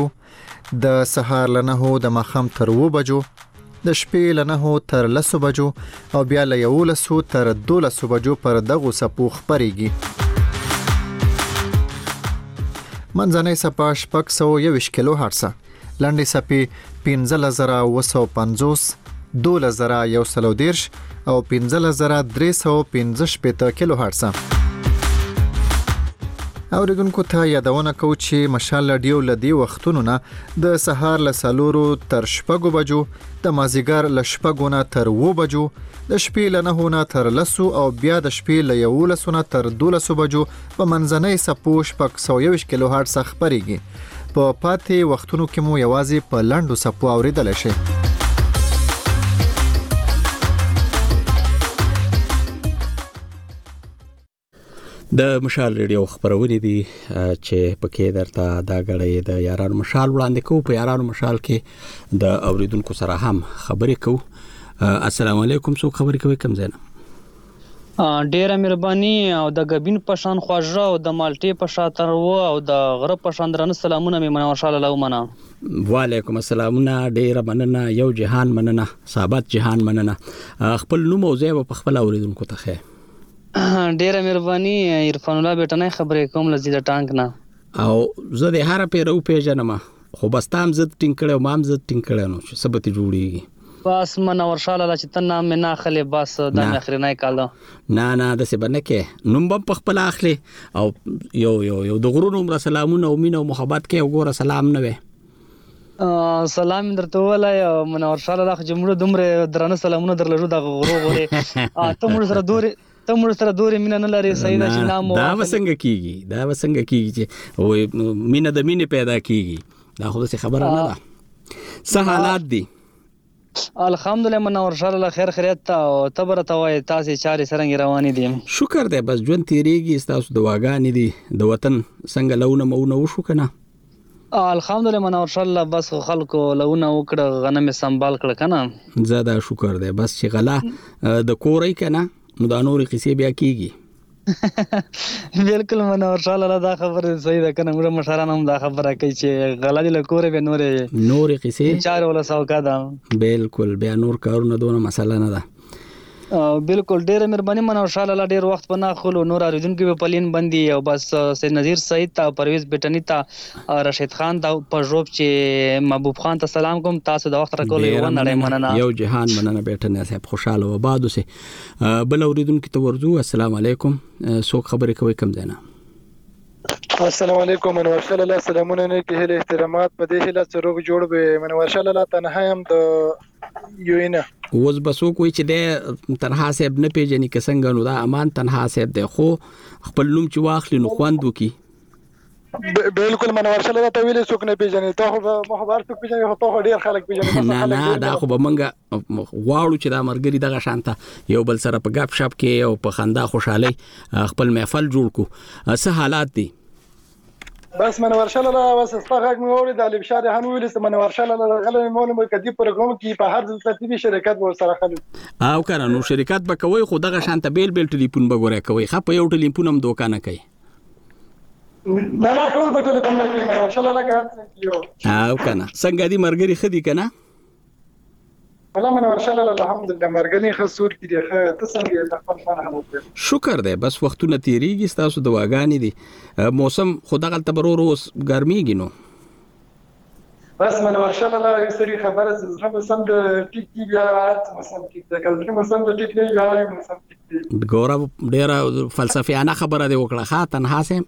[SPEAKER 5] شپږو د سهار له نهو د ماښام تر اوو بجو د شپې له نهو تر لسو بجو او بیا له یولسو تر دولسو بجو پر دغو څپو خپرېږي. منځنۍ څپه شپږ سوه یوویشت کیلو هرټزه، لنډې څپې پنځلس زره اوه سوه پنځوس، دولس زره یو سل او دېرش او پنځلس زره درې سوه پنځه شپېته کیلو هرټزه. اوریدونکو ته یادونه کوو چې مشال رادیو له دې وختونو نه د سهار له څلورو تر شپږو بجو، د مازدیګر له شپږو نه تر اوو بجو، د شپې له نهو نه تر لسو او بیا د شپې له یولسو نه تر دولسو بجو په منځنۍ څپو شپږ سوه یوویشت کیلو هرټز خپرېږي. په پاتې وختونو کې مو یوازې په لنډو څپو اوریدلی شئ.
[SPEAKER 1] د مشال ریډیو خبرونه دي چې پکې درته دا غړې د یارانو مشال وړاندې کوو. په یارانو مشال کې د اوریدونکو سره هم خبرې کوو. السلام علیکم، څوک خبرې کوي؟ کوم ځای نه؟
[SPEAKER 14] ډیره مهرباني او د غبین پشان خواجه او د مالټي پشا تر و او د غره پشان درنه سلامونه مې منور شاله لو منا.
[SPEAKER 1] وعلیکم السلامونه، ډیره مننه، یو جهان مننه، ثابت جهان مننه. خپل نوم او ځای په خپل اوریدونکو ته خیر.
[SPEAKER 14] ډیره مهرباني، عرفان الله بیٹنه خبرې کوم لزیده ټانک نه
[SPEAKER 1] او زه د هر پیرو پیژنم، خو بس تام زد ټینګ کړو، مام زد ټینګ کړو نو چې سبت جوړیږي.
[SPEAKER 14] بس منور شاله چې تن نام نه اخلي، بس د اخرنه کاله
[SPEAKER 1] نه نه د څه بنه کې نوم په خپل اخلي او یو یو یو د غرونو مر سلامونه او مینه او محبت کې وګوره سلام نه وي.
[SPEAKER 14] سلام درته ولای منور شاه الله جمهور دومره درنه سلامونه درلرو د غرو غوري ته موږ سره دوري ته موږ سره دوري مینه نه لري صحیح ده چې نام
[SPEAKER 1] دا وسنګ کیږي دا وسنګ کیږي چې او مینه د مینه پیدا کیږي دا خو څه خبره نه ده څه حالات دي
[SPEAKER 14] الحمدلله منور شاه الله خیر خیریت ته تبر ته وای تاسو چاري سرنګ رواني دي
[SPEAKER 1] شکر ده بس ژوند تیریږي تاسو د واګانی دي د وطن څنګه لونه مو نو شو کنه
[SPEAKER 14] الحمدلله منور شاه الله بس خلکو لونه وکړه غنمه سنبال کړه کنه
[SPEAKER 1] زاده شکر ده بس چې غلا د کورې کنه نو دا نورې قصې بیا کیږي
[SPEAKER 14] بالکل منور شاه الله دا خبره صحیح ده کنه موږ مشران هم دا خبره کوي چې غلا دي له کورې به نورې
[SPEAKER 1] نورې قصې
[SPEAKER 14] چار ولا سوکا ده
[SPEAKER 1] بالکل بیا نور کارونه دونه مسله نه ده
[SPEAKER 14] بالکل ډیره مهرباني منور شاه الله ډیر وخت په ناخلو نور اوریدونکو په پلین بندي او بس سید نذیر سعید ته پرویز بټنی ته رشید خان ته په جوب چې محبوب خان ته سلام کوم تاسو د وخت راکول یو نړۍ مننه
[SPEAKER 1] یو جهان مننه بټنی صاحب خوشاله و بعد اوسه بل اوریدونکو ته ورزو السلام علیکم څوک خبرې کوي کم زینا
[SPEAKER 15] السلام علیکم منور شاه الله سلامونه نه کې هله احترامات په دې هله سروګ جوړ به منور شاه الله تنها هم د یوینه
[SPEAKER 1] وز بسو کوئی چې د تنها صاحب نه پیژني که څنګه نو دا امان تنها صاحب دی خو خپل نوم چې واخلي نو خوند وکي
[SPEAKER 15] بالکل منور شاه الله ته ویلې څوک نه پیژني ته خو مخبر څوک پیژني خو ته ډیر خلک پیژني
[SPEAKER 1] نه نه دا خو به منګه غواړو چې دا مرګري دغه شانته یو بل سره په غاب شپ کې او په خندا خوشحالي خپل محفل جوړ کو څه حالات دي
[SPEAKER 15] بس منور شاه الله بس استغاق مې اورید علي بشار هن ویل چې منور شاه الله غلې مول مې کدي پروګرام کې په هر ځل ترتیبي شرکت ور سره خلک
[SPEAKER 1] او کنه نو شرکت به کوي خو دغه شانته بیل بیل ټلیفون به ګورې کوي خو په یو ټلیفون هم دوکا نه کوي
[SPEAKER 15] نه نه ټول به ټلیفون نه کوي منور شاه الله کا
[SPEAKER 1] او کنه څنګه دي مرګري خدي کنه
[SPEAKER 15] والله منور شاه الله الحمدلله مرګني خسور کې دی ته څنګه د خپل فن هم
[SPEAKER 1] شکر ده بس وختونه تیریږي تاسو د واګانی دي موسم خدای غل تبرور اوس ګرميږي نو
[SPEAKER 15] بس منور شاه الله یو سری خبره زه هم سم د ټیک ټیک بیا سم ټیک د کله هم سم د ټیک نه یاري سم ټیک
[SPEAKER 1] ګوره ډیره فلسفیانه خبره دی وکړه ښه تنها سم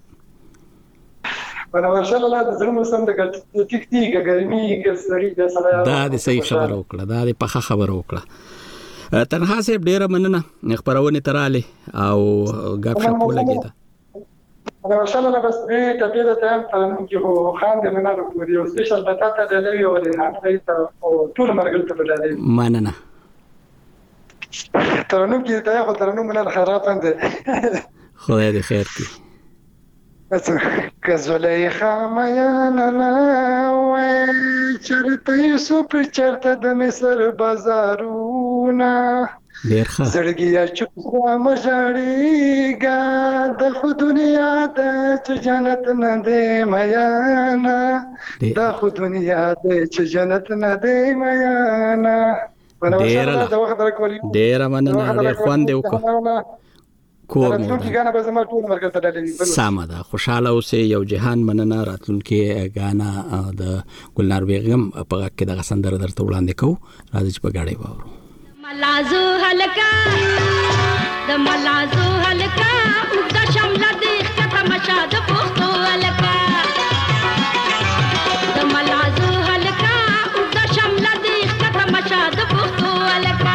[SPEAKER 15] منور شاه الله د زړه سم د ټیک ټیک ګرمي کې سری د سره
[SPEAKER 1] دا د صحیح خبره وکړه دا د پخه خبره وکړه تنها سه ډیره مننه خبرونه تراله او غاب شپ ولګیدا
[SPEAKER 15] منور شاه الله بس دې ټپې د تام ترنم کې هو خان د نه راکو یو سپیشل بتاته د لوي او د هغه او ټول مرګل ته بلل
[SPEAKER 1] مننه
[SPEAKER 15] ترنم کې ته خو ترنم نه خراب اند
[SPEAKER 1] خدای دې خیر کړي
[SPEAKER 15] بس کزلیخا میانا وای چرته یوسف چرته د مصر بازارونا
[SPEAKER 1] ډیر ښه
[SPEAKER 15] زړګیا چوپ مجاړيګا د خو دنیا د جنت نه دې میانا د خو دنیا د جنت نه دې میانا
[SPEAKER 1] ډیر ډیر مننه ډیر خوند وکړه کور مو سامه ده خوشاله اوسه یو جهان مننه راتلونکي غانا د ګلنار بیغم په کې د غسندره درته وړاندې کو راځي چې په غاړې وورو
[SPEAKER 16] ملازو هلکا د ملازو هلکا د شمله د کته مشاد پختو هلکا د ملازو هلکا د شمله د کته مشاد پختو هلکا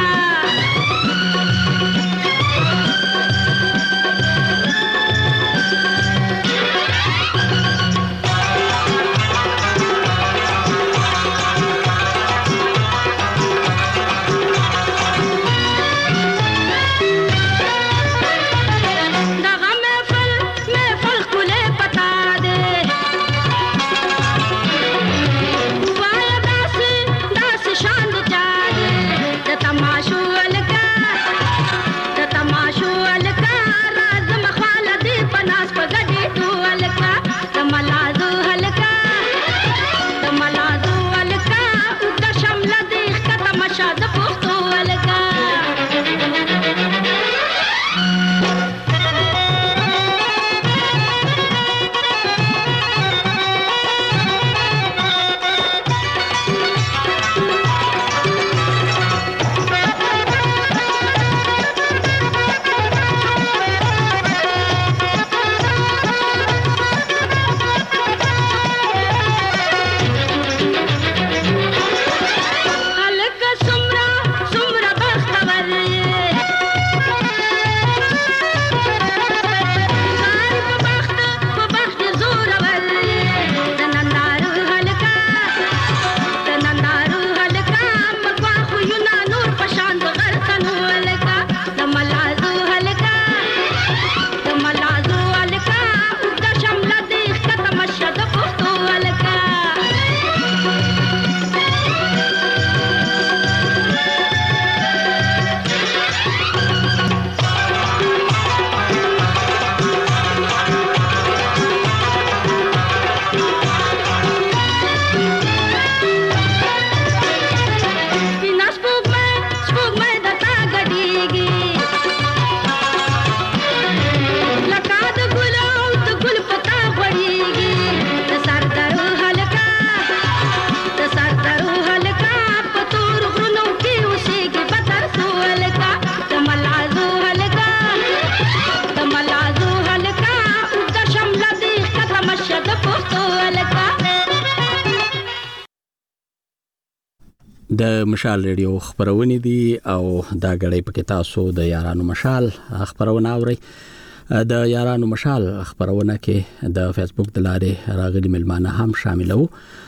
[SPEAKER 1] د مشال ریډیو خبرونه دي او دا غړې پکې تاسو د یارانو مشال خبرونه اورئ. د یارانو مشال خبرونه کې د فیسبوک د لارې راغلي ملمانه هم شاملو.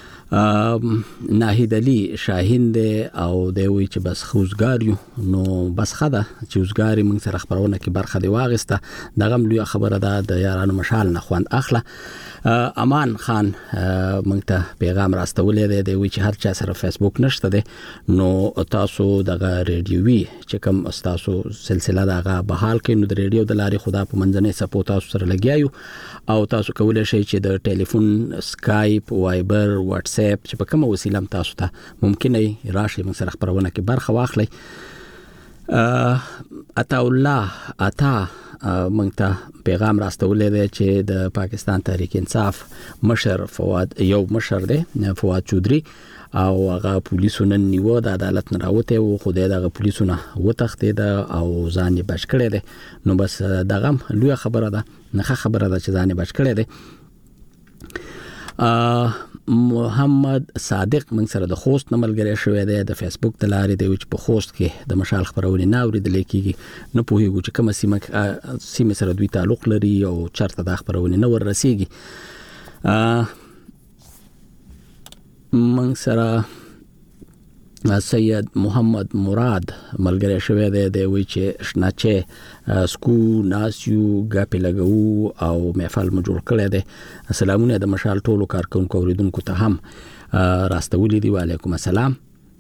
[SPEAKER 1] ناهید علي شاهین دی او دی وی چې بس خوزګار یو نو بس خده چې وزګاری موږ سره خبرونه کې برخه دی واغسته. دغه لوی خبره ده د یارانو مشال نه خوند اخله. امان خان موږ ته پیغام راستولې دی دی وی چې هر چا سره فیسبوک نشته دی نو تاسو دغه ریډیوي چې کوم تاسو سلسله دغه بحال کې نو د ریډیو د لارې خدا په منځنۍ سپو تاسو سره لګیایو او تاسو کولای شئ چې د ټلیفون سکایپ وایبر واتس اپ چې په کومه وسیله تاسو ته ممکن نه راشي موږ سره خبرونه کې برخه واخلئ. عطا الله عطا موږ ته پیغام راستولې دی چې د پاکستان تحریک انصاف مشر فواد یو مشر دی فواد چودري او هغه پولیسو نن نیو د عدالت نه راوته او خو دغه پولیسو نه وتښتید او ځان یې بچ کړی دی. نو بس دغه لوی خبره ده نه خبره ده چې ځان یې بچ کړی دی. محمد صادق موږ سره د خوست نه ملګری شوی دی د فیسبوک د لارې دی چې په خوست کې د مشال خبرونه نه اوریدل کېږي نه پوهیږو چې کومه سیمه سیمه سره دوی تعلق لري او چرته د خبرونه نه ور رسیږي. موږ سره سید محمد مراد ملګری شوی دی دی وی چې شناچه سکو ناسیو غاپی لګو او محفل مو جوړ کړی دی. سلامونه د مشال ټولو کارکونکو اوریدونکو ته هم راستولې دی. وعلیکم السلام.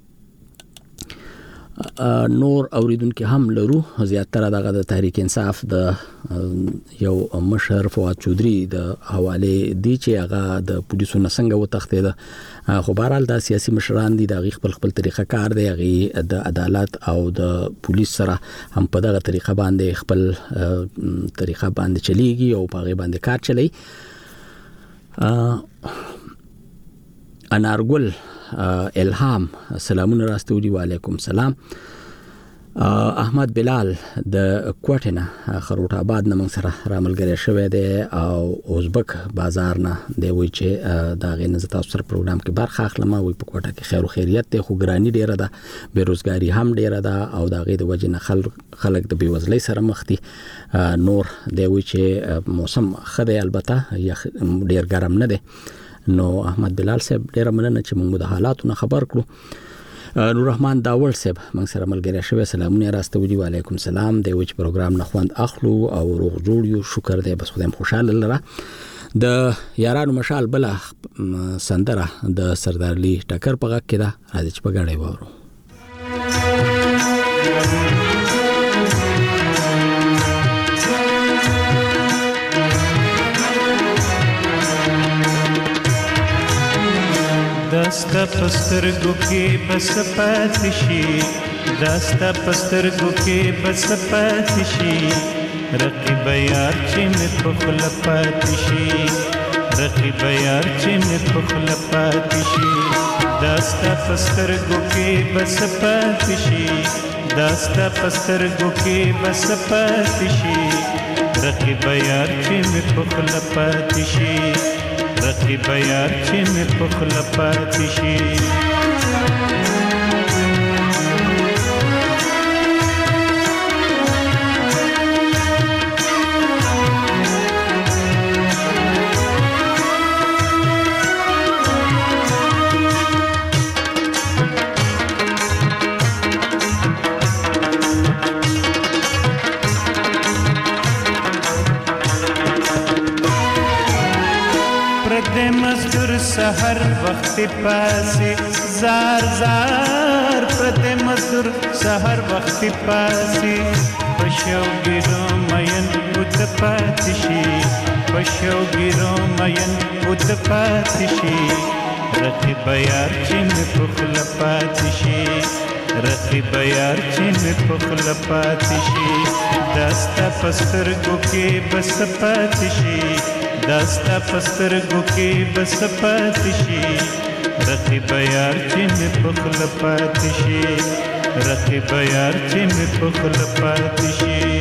[SPEAKER 1] نور اوریدونکو هم لرو زیاتره دغه د تحریک انصاف د یو مشر فواد چودري د حواله دی چې هغه د پولیسو نه څنګه وتښتید. خو بهرحال د سیاسي مشران دي د خپل خپل طریقه کار دی هغه د عدالت او د پولیس سره هم په دغه طریقه باندې خپل طریقه باندې چلیږي او په هغه باندې کار چلی. انارګل الهام سلامونه راستولي. وعلیکم السلام. احمد بلال د کوټنه خروټ آباد نه موږ سره راملګری شوی دی او ازبک بازار نه دی وی چې دا غي نه تاسو سره پروګرام کې برخه اخلم. وی په کوټه کې خیر او خیریت دی خو ګرانی ډیره ده بیروزګاری هم ډیره ده او دا غي د وجه نه خلک خلک د بیوزلۍ سره مخ دي. نور دی وی چې موسم خدای البته ډیر ګرم نه دی. نو احمد بلال صاحب ډیر مننه چې موږ د حالاتو نه خبر کړو. نور رحمان داول صاحب موږ سره ملګری شوی سلامونه راستولي. وعلیکم السلام. د وچ پروګرام نه خوند اخلو او روغ جوړ یو شکر دی بس خدایم خوشاله لره. د یارانو مشال بل سندره د سردار علي ټکر په غږ کې ده راځي چې په غاړې وورو.
[SPEAKER 17] داستا پسترګو کې بس پاتې شي داستا پسترګو کې بس پاتې شي رقیب یار چې مې په خپل پاتې شي رقیب یار چې مې په خپل پاتې شي داستا پسترګو کې بس پاتې شي داستا پسترګو کې بس پاتې شي رقیب یار چې مې په خپل پاتې شي رقیب یار چې مې په خپل پاتې شي. سحر وخت پاسه زار زار پرته مزدور سحر وخت پاسه پښو ګیرو مین بوت پاتشي پښو ګیرو مین بوت پاتشي رقیب یار چې په خپل پاتشي رقیب یار چې په خپل پاتشي داستا پسترګو کې بس پاتشي داستا پسترګو کې بس پاتې شي رقیب یار چې مې په خپل پاتې شي رقیب یار چې مې په خپل پاتې شي.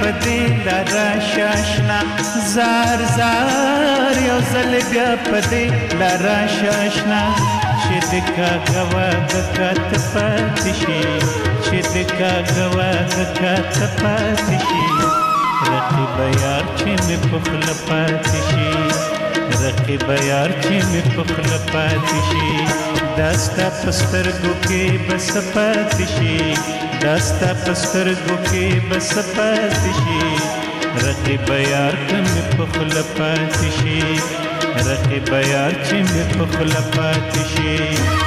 [SPEAKER 17] پدې لارا شاشنا زار زار یو زل بیا پدې لارا شاشنا چې د کاغوا د کات پاتشي چې د کاغوا د کات پاتشي رقیب یار چې مې په خپل پاتشي رقیب یار چې مې په خپل پاتشي داستا پسترګو کې بس پاتشي داستا پسترګو کې بس پاتشي رقیب یار چې مې په خپل پاتشي رقیب یار چې مې په خپل پاتشي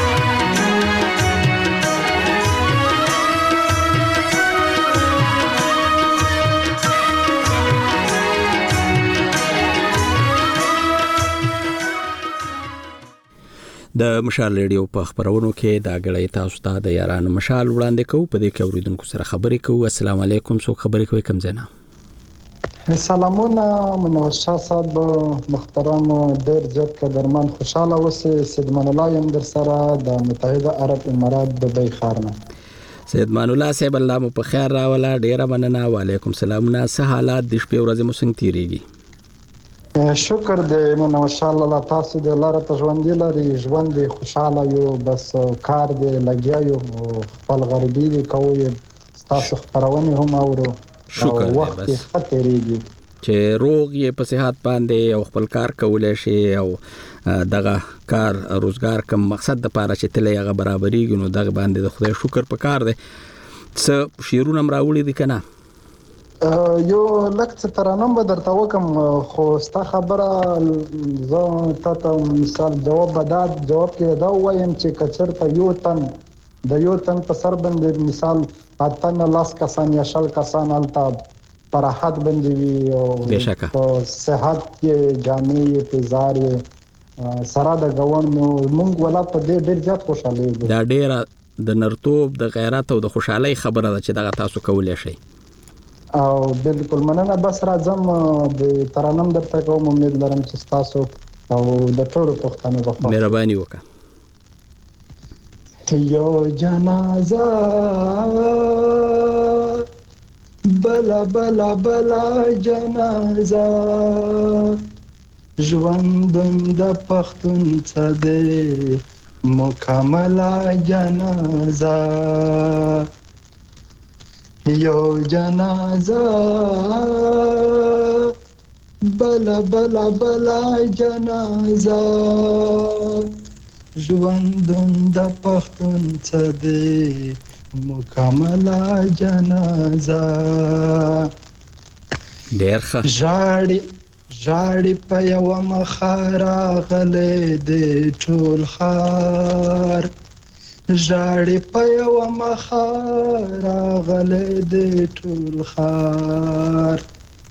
[SPEAKER 1] د مشال ریډیو په خبرونو کې دا غړې تاسو ته د یارانو مشال وړاندې کوو په دې کې اوریدونکو سره خبرې کوو. السلام علیکم. څوک خبرې کوي کوم ځنه؟
[SPEAKER 18] سلامونه منور شاه صاحب محترم ډېر زیات قدرمن خوشاله اوسئ. سیدمان الله یم در سره د متحده عرب امارات دبی ښار نه.
[SPEAKER 1] سیدمان الله صاحب الله مو په خیر راولا. ډېر مننه. وعلیکم السلام. څه حالات د شپې ورځې مو څنګه تیریږي؟
[SPEAKER 18] شکر دې منور شاه الله تاسو د لاره ته ژوند لري ژوند خوشاله یو بس کار دې لګیا یو خپل غریبي دې کوي تاسو خبرونه هم اورو.
[SPEAKER 1] شکر
[SPEAKER 18] وخت خطرېږي
[SPEAKER 1] چې روغ یې په صحت باندې او خپل کار کولای شي او دغه کار روزګار کوم مقصد د پاره چې تل یې برابرېږي نو دغه باندې د خدای شکر پکار دی. څه شیرونه مراولې دي کنه
[SPEAKER 18] یو لکه ترانم به درته وکم خو ستا خبره زه تاسو مثال جواب بداد جواب کې دا وایم چې کچرته یو تن د یو تن په سر باندې مثال اتن لاس کسان یا شل کسان التا پر حد باندې وي او
[SPEAKER 1] بشکه
[SPEAKER 18] په صحت کې جامع تزار سره د غوون مونږ ولا په دې ډېر زیات خوشاله یو.
[SPEAKER 1] دا ډېر د نرتوب د غیرت او د خوشحالي خبره ده چې دغه تاسو کولای شئ.
[SPEAKER 18] او بالکل مننه. بس راځم د ترانم درته کوم امید لرم چې تاسو او د ټولو پښتنو په
[SPEAKER 1] مهرباني وکړه.
[SPEAKER 18] یو جنازه بلا بلا بلا جنازه ژوندون د پښتون څه دی مکمله جنازه یو جنازه بلا بلا بلا جنازه ژوندون د پښتون څه دی مکمله جنازه
[SPEAKER 1] ډېر ښه
[SPEAKER 18] ژاړي ژاړي په یوه مخه راغلی دی ټول ښار ژاړي په یوه مخه راغلی دی ټول ښار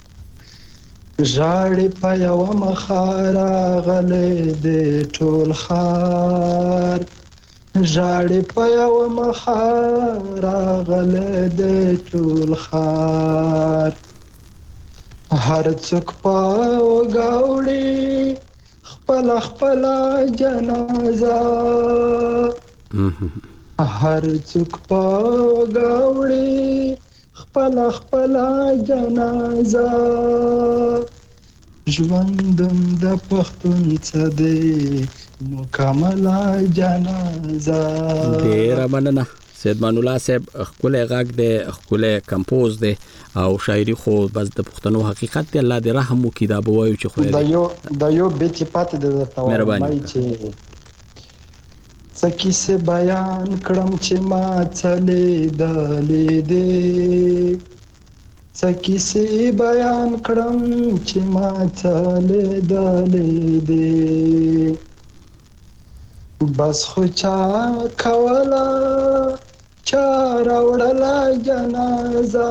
[SPEAKER 18] ژاړي په یوه مخه راغلی دی ټول ښار ژاړي په یوه مخه راغلی دی ټول ښار هر څوک په وګاوړي خپله خپله جنازه هر څوک په وګاوړي خپله خپله جنازه ژوندون د پښتون څه دی مکمله جنازه.
[SPEAKER 1] ډېره مننه سیدمان الله صاحب. ښکلی غږ دی ښکلی کمپوز دی او شاعري خو بس د پښتنو حقیقت دی. الله دې رحم وکړي. دا به وایو چې خو
[SPEAKER 18] د یو د یو بیت پاتې د درته وایم چې څه کیسې بیان کړم چې ما څه لیدلې دي څه کیسې بیان کړم چې ما څه لیدلې دي بس خو چا کوله چا راوړله جنازه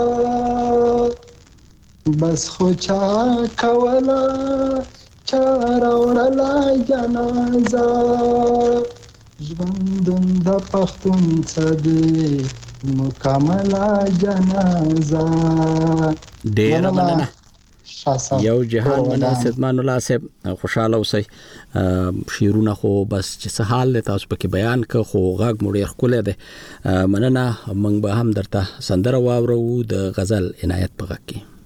[SPEAKER 18] بس خو چا کوله چا راوړله جنازه ژوندون د پښتون څه دی مکمله جنازه.
[SPEAKER 1] ډېره مننه
[SPEAKER 18] شاسه
[SPEAKER 1] یو جهان مناسب مان الله صاحب خوشاله اوسئ شیرونه خو بس چې څه حال تاسو پکې بیان ک خو غاګ مړ خپل ده مننه موږ به هم درته سندره واورو د غزل عنایت په غږ کې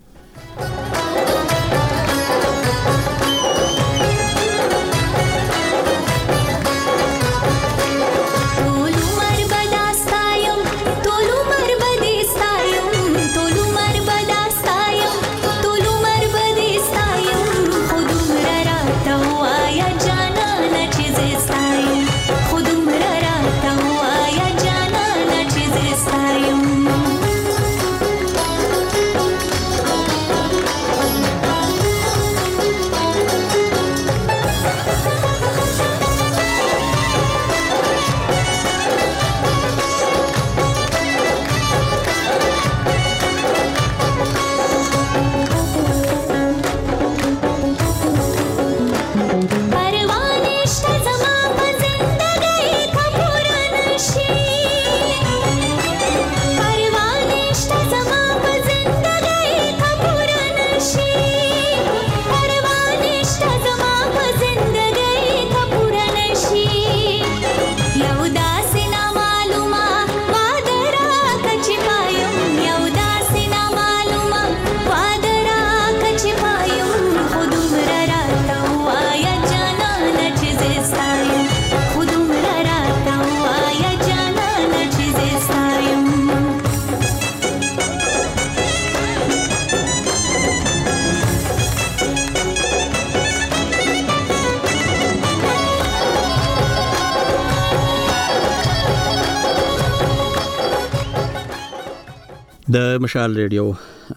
[SPEAKER 1] د مشال ریډیو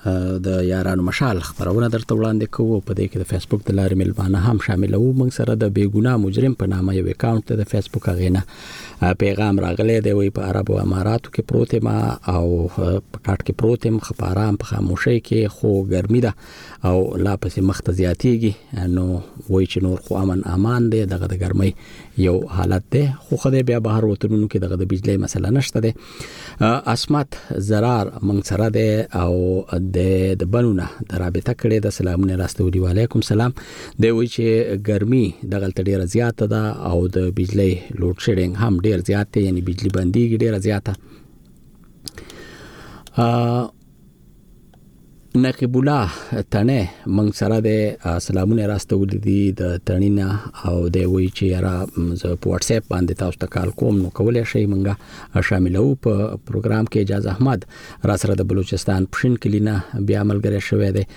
[SPEAKER 1] د یارانو مشال خبرونه درته وړاندې کوو په دې کې د فیسبوک د لارې ملبانه هم شامل وو موږ سره د بیګنا مجرم په نامه یو اکاونټ د فیسبوک غینه پیغام راغلی دی وی په عرب او اماراتو کې پروت ما او په کاټ کې پروت م خبرام په خاموشي کې خو ګرمي ده او لا پسې مخ ته زیاتیږي نو وای چې نور خو امن امان دی دغه د ګرمۍ یو حالت دی خو خدای بیا بهر وطنونو کې دغه د بجلی مسله نشته دی اسمت زرار موږ سره دی او د د بنونه د رابطه کړي د سلامونه راستوري وعلیکم سلام دی وی چې ګرمي دغه ډیره زیاته ده او د بجلی لوډ شیډینګ هم ډیر زیات دی یعنی بجلی بندي ډیره زیاته ا نقیب الله تنه موږ سره د سلامونه راستوري دي د تنینا او د وی چې را په واتس اپ باندې تاسو ته کال کوم نو کولای شئ موږ شاملو په پروګرام کې اجازه احمد را سره د بلوچستان پښین کلینا بیا عملګری شوی دی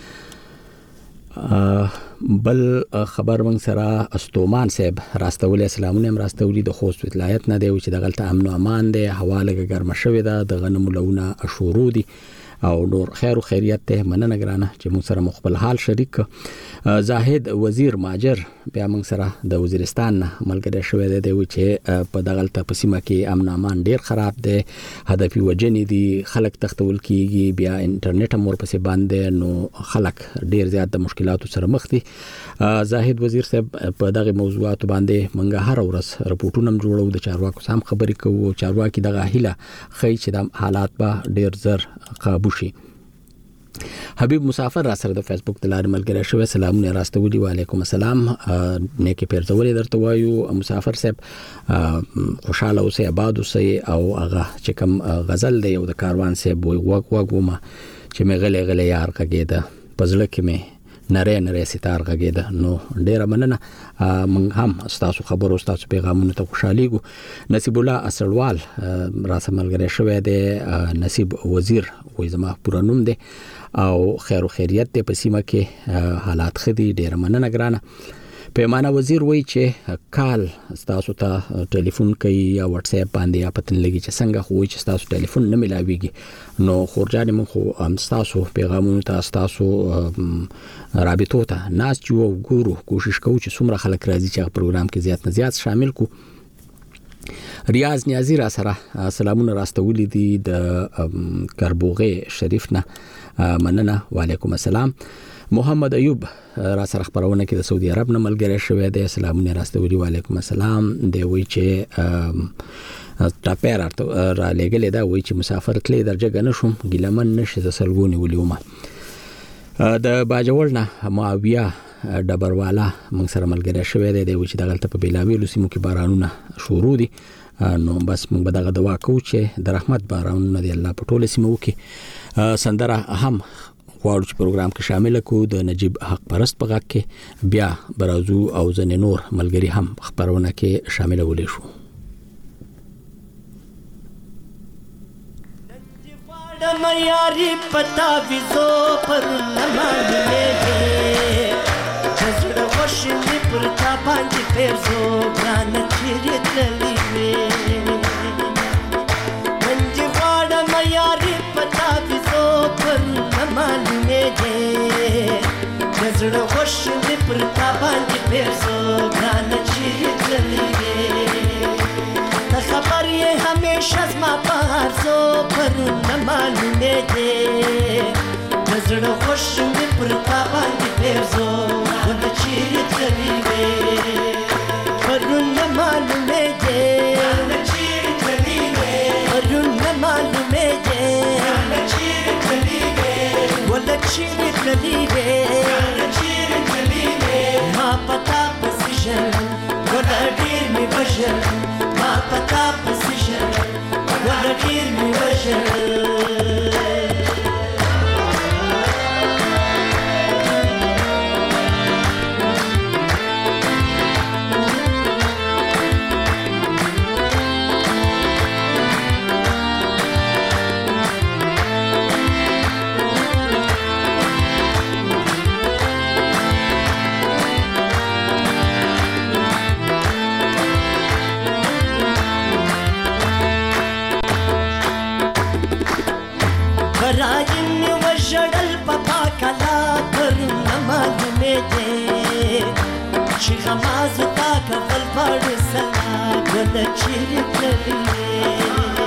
[SPEAKER 1] بل خبر موږ سره استومان صاحب راستولې سلامونه راستولي د خوست ولایت نه دی چې دغلت امن او امان دی حواله ګرمه شوی ده د غنمو لونه شروع دي او نور خیر او خیریت ته مننه ګرانه چې موږ سره مخبل حال شریک زاهد وزیر ماجر بیا موږ سره د وزیرستان ملګری شوی دی چې په دغلت په سیمه کې امن امان ډیر خراب دی هدفي وجنې دي خلک تختول کیږي بیا انټرنیټ هم ورپسې باندې نو خلک ډیر زیات د مشکلاتو سره مخ دي زاهد وزیر صاحب په دغه موضوعات باندې موږ هر ورځ رپورټونه جوړو د چارواکو سم خبرې کوو چارواکي دغه هیله خی چې د حالات به ډیر زر قابو شي حبیب مسافر را سره د فیسبوک د لارې ملګری شوی سلامونه راستولي وعلیکم السلام نیکه پیرزولې درته وایو مسافر صاحب خوشاله اوسئ آباد اوسئ او هغه چې کوم غزل دی او د کاروان صاحب وای وګ وګ ومه چې مې غلې غلې یار کګیده پزړه کې مې نره نره ستار غږیده نو ډیره مننه موږ هم تاسو خبرو تاسو پیغامونه ته خوشاليږو نصیب الله اسړوال را سملګری شوی دی نصیب وزیر وای زما پرانوم دی او خیر او خیریت دی په سیمه کې حالات خدي ډیره مننه ګرانه پیمانه وزیر وای چې کال تاسو ته ټلیفون کوي یا واتس اپ باندې یا پتن لګي چې څنګه خو چې تاسو ټلیفون نه ملاويږي نو خورجان مون خو ام تاسو پیغامونه تاسو رابطو ته ناس جو ګورو کوشش کوو چې څومره خلک راځي چې پروګرام کې زیات نه زیات شامل کو ریاض نیازی را سره سلامونه راستولي دي د کربوغه شریف نه مننه وعلیکم السلام محمد ایوب را سره خبرونه کې د سعودي عرب نه ملګری شوی دی سلامونه راستولي وعلیکم السلام دی وی چې ټاپیر را لګلې دا وی چې مسافر کلی درجه غنښم ګلمن نشه د سلګونی ولیومه د باجوړ نه معاویه ډبروالا موږ سره ملګری شوی دی د وچ دغلت په بیلاویلو سیمو کې بارانونه شروع دي نو بس موږ به دغه دعا کوو چې د رحمت بارانونه دی الله په ټوله سیمو کې سندره هم غواړو چې پروګرام کې شامل کړو د نجیب حق پرست په غږ کې بیا برازو او ځنې نور ملګری هم خبرونه کې شامل ولې شو
[SPEAKER 19] میاری پتا ویزو پر نمال میده جزر وشنی پر تا باندې پیرزو ګران چیرې تللی وې منجي غواړه میاری پتا ویزو پر نمال میده جزر وشنی پر تا باندې پیرزو ګران چیرې تللی وې خبر یې همیشه زما پارزو پر نمالومه دی نزړه خوش مې پر تا باندې پیرزو ونه چیرې تللی وې پرون نمالومه دی ونه چیرې تللی وې پرون نمالومه دی ونه چیرې تللی وې ونه چیرې تللی وې ونه چیرې تللی وې ما پتا پسې ژړل ونه ډېر مې وژړل ما پتا پسې ژړل ونه ډېر مې وژړل چې غماز تا کفل پړ سلا ګل چیرې تللی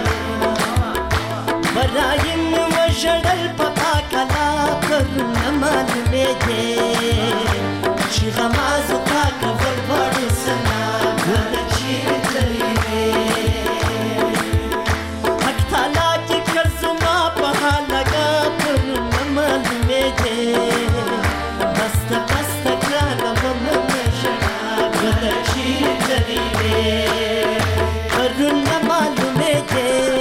[SPEAKER 19] برایم وژړل پتا کلا پر نمالومې دی چې غماز تا کفل پړ سلا ګل چیرې تللی حق تعالی چې کرزما په لگا پر نمالومې دی بست بست ګرانه پرون معلومه ده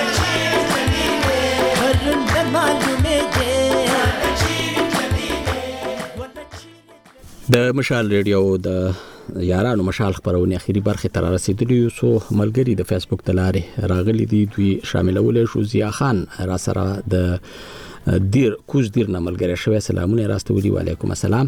[SPEAKER 19] پرون معلومه ده
[SPEAKER 1] د مشال ریډیو د یارانو مشال خبرونه اخیری برخه تر رسیدلی یو سو ملګری د فیسبوک تلاره راغلي دي دوی شاملول شو زیا خان را سره د دیر کوز دیر نه ملګری شوی سلامونه راستولي وعلیکم السلام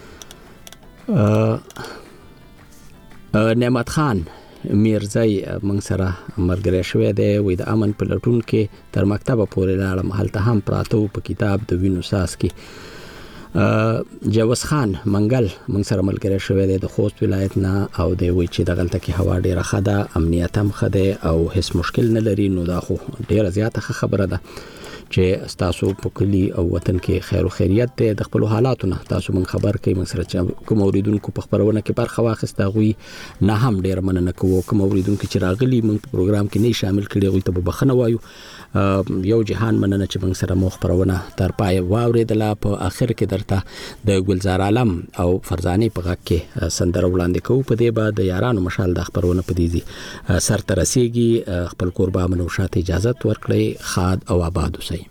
[SPEAKER 1] نعمت خان میرزای موږ سره ملګری شوی دی وې د امن په لټون کې تر مکتبه پورې لاړم هلته هم پراته په کتاب د وینو ساس کې جوز خان منګل موږ سره ملګری شوی دی د خوست ولایت نه او دی وې چې دغلته کې هوا ډیره ښه ده امنیت هم ښه دی او هیڅ مشکل نه لري نو دا خو ډیره زیاته خبره ده چې تاسو په کلی او وطن کې خیر او خیریت ده د خپل حالاتو نه تاسو من خبر کوي من سره چې کوم اوریدونکو په خبرونه کې برخه واخیسته غوي نه هم ډیر مننه کوو کوم اوریدونکو چې راغلي من په پروګرام کې نه شامل کړي غوي ته بخنه وایو یو جهان مننه چې من سره مو خبرونه تر پای واوریدله په اخر کې درته د ګلزار عالم او فرزانه په غږ کې سندره وړاندې کوو په دې بعد د یارانو مشال د خبرونه په دې سر ترسيږي خپل قربا منو شاته اجازه ورکړي خاد او آباد اوسئ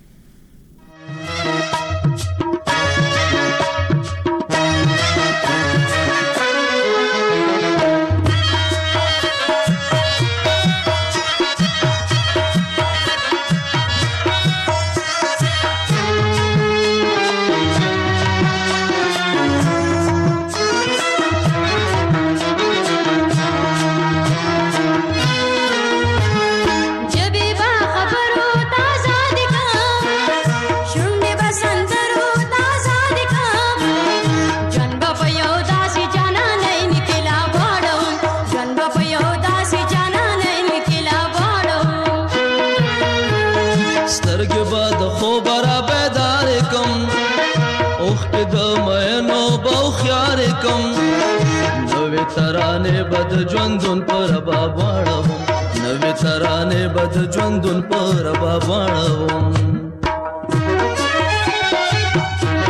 [SPEAKER 20] ترانه بد ژوندون پر باباړم نوې ترانه بد ژوندون پر باباړم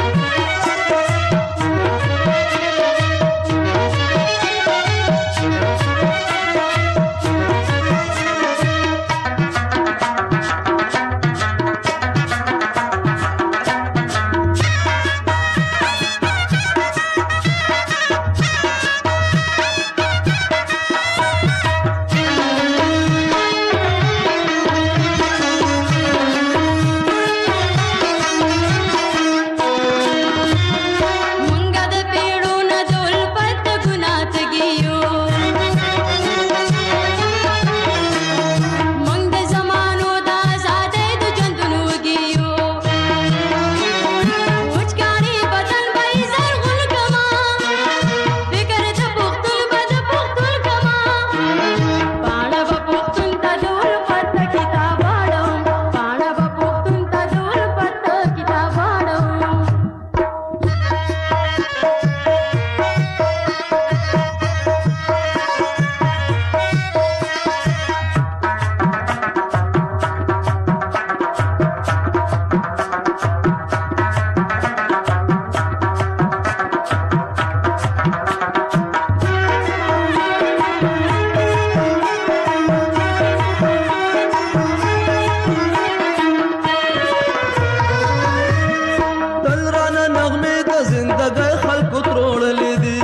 [SPEAKER 20] کګي خلکو تروړلې دي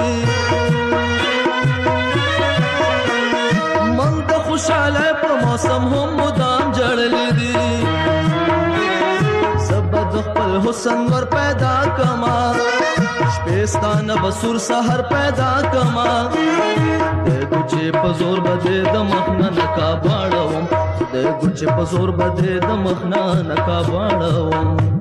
[SPEAKER 20] من د خوشاله په موسم هم مدام جړلې دي سبد خپل حسن ور پیدا کما شپستان بسور سحر پیدا کما د ګچې په زور بده د مخنا نکا باړوم د ګچې په زور بده د مخنا نکا باړوم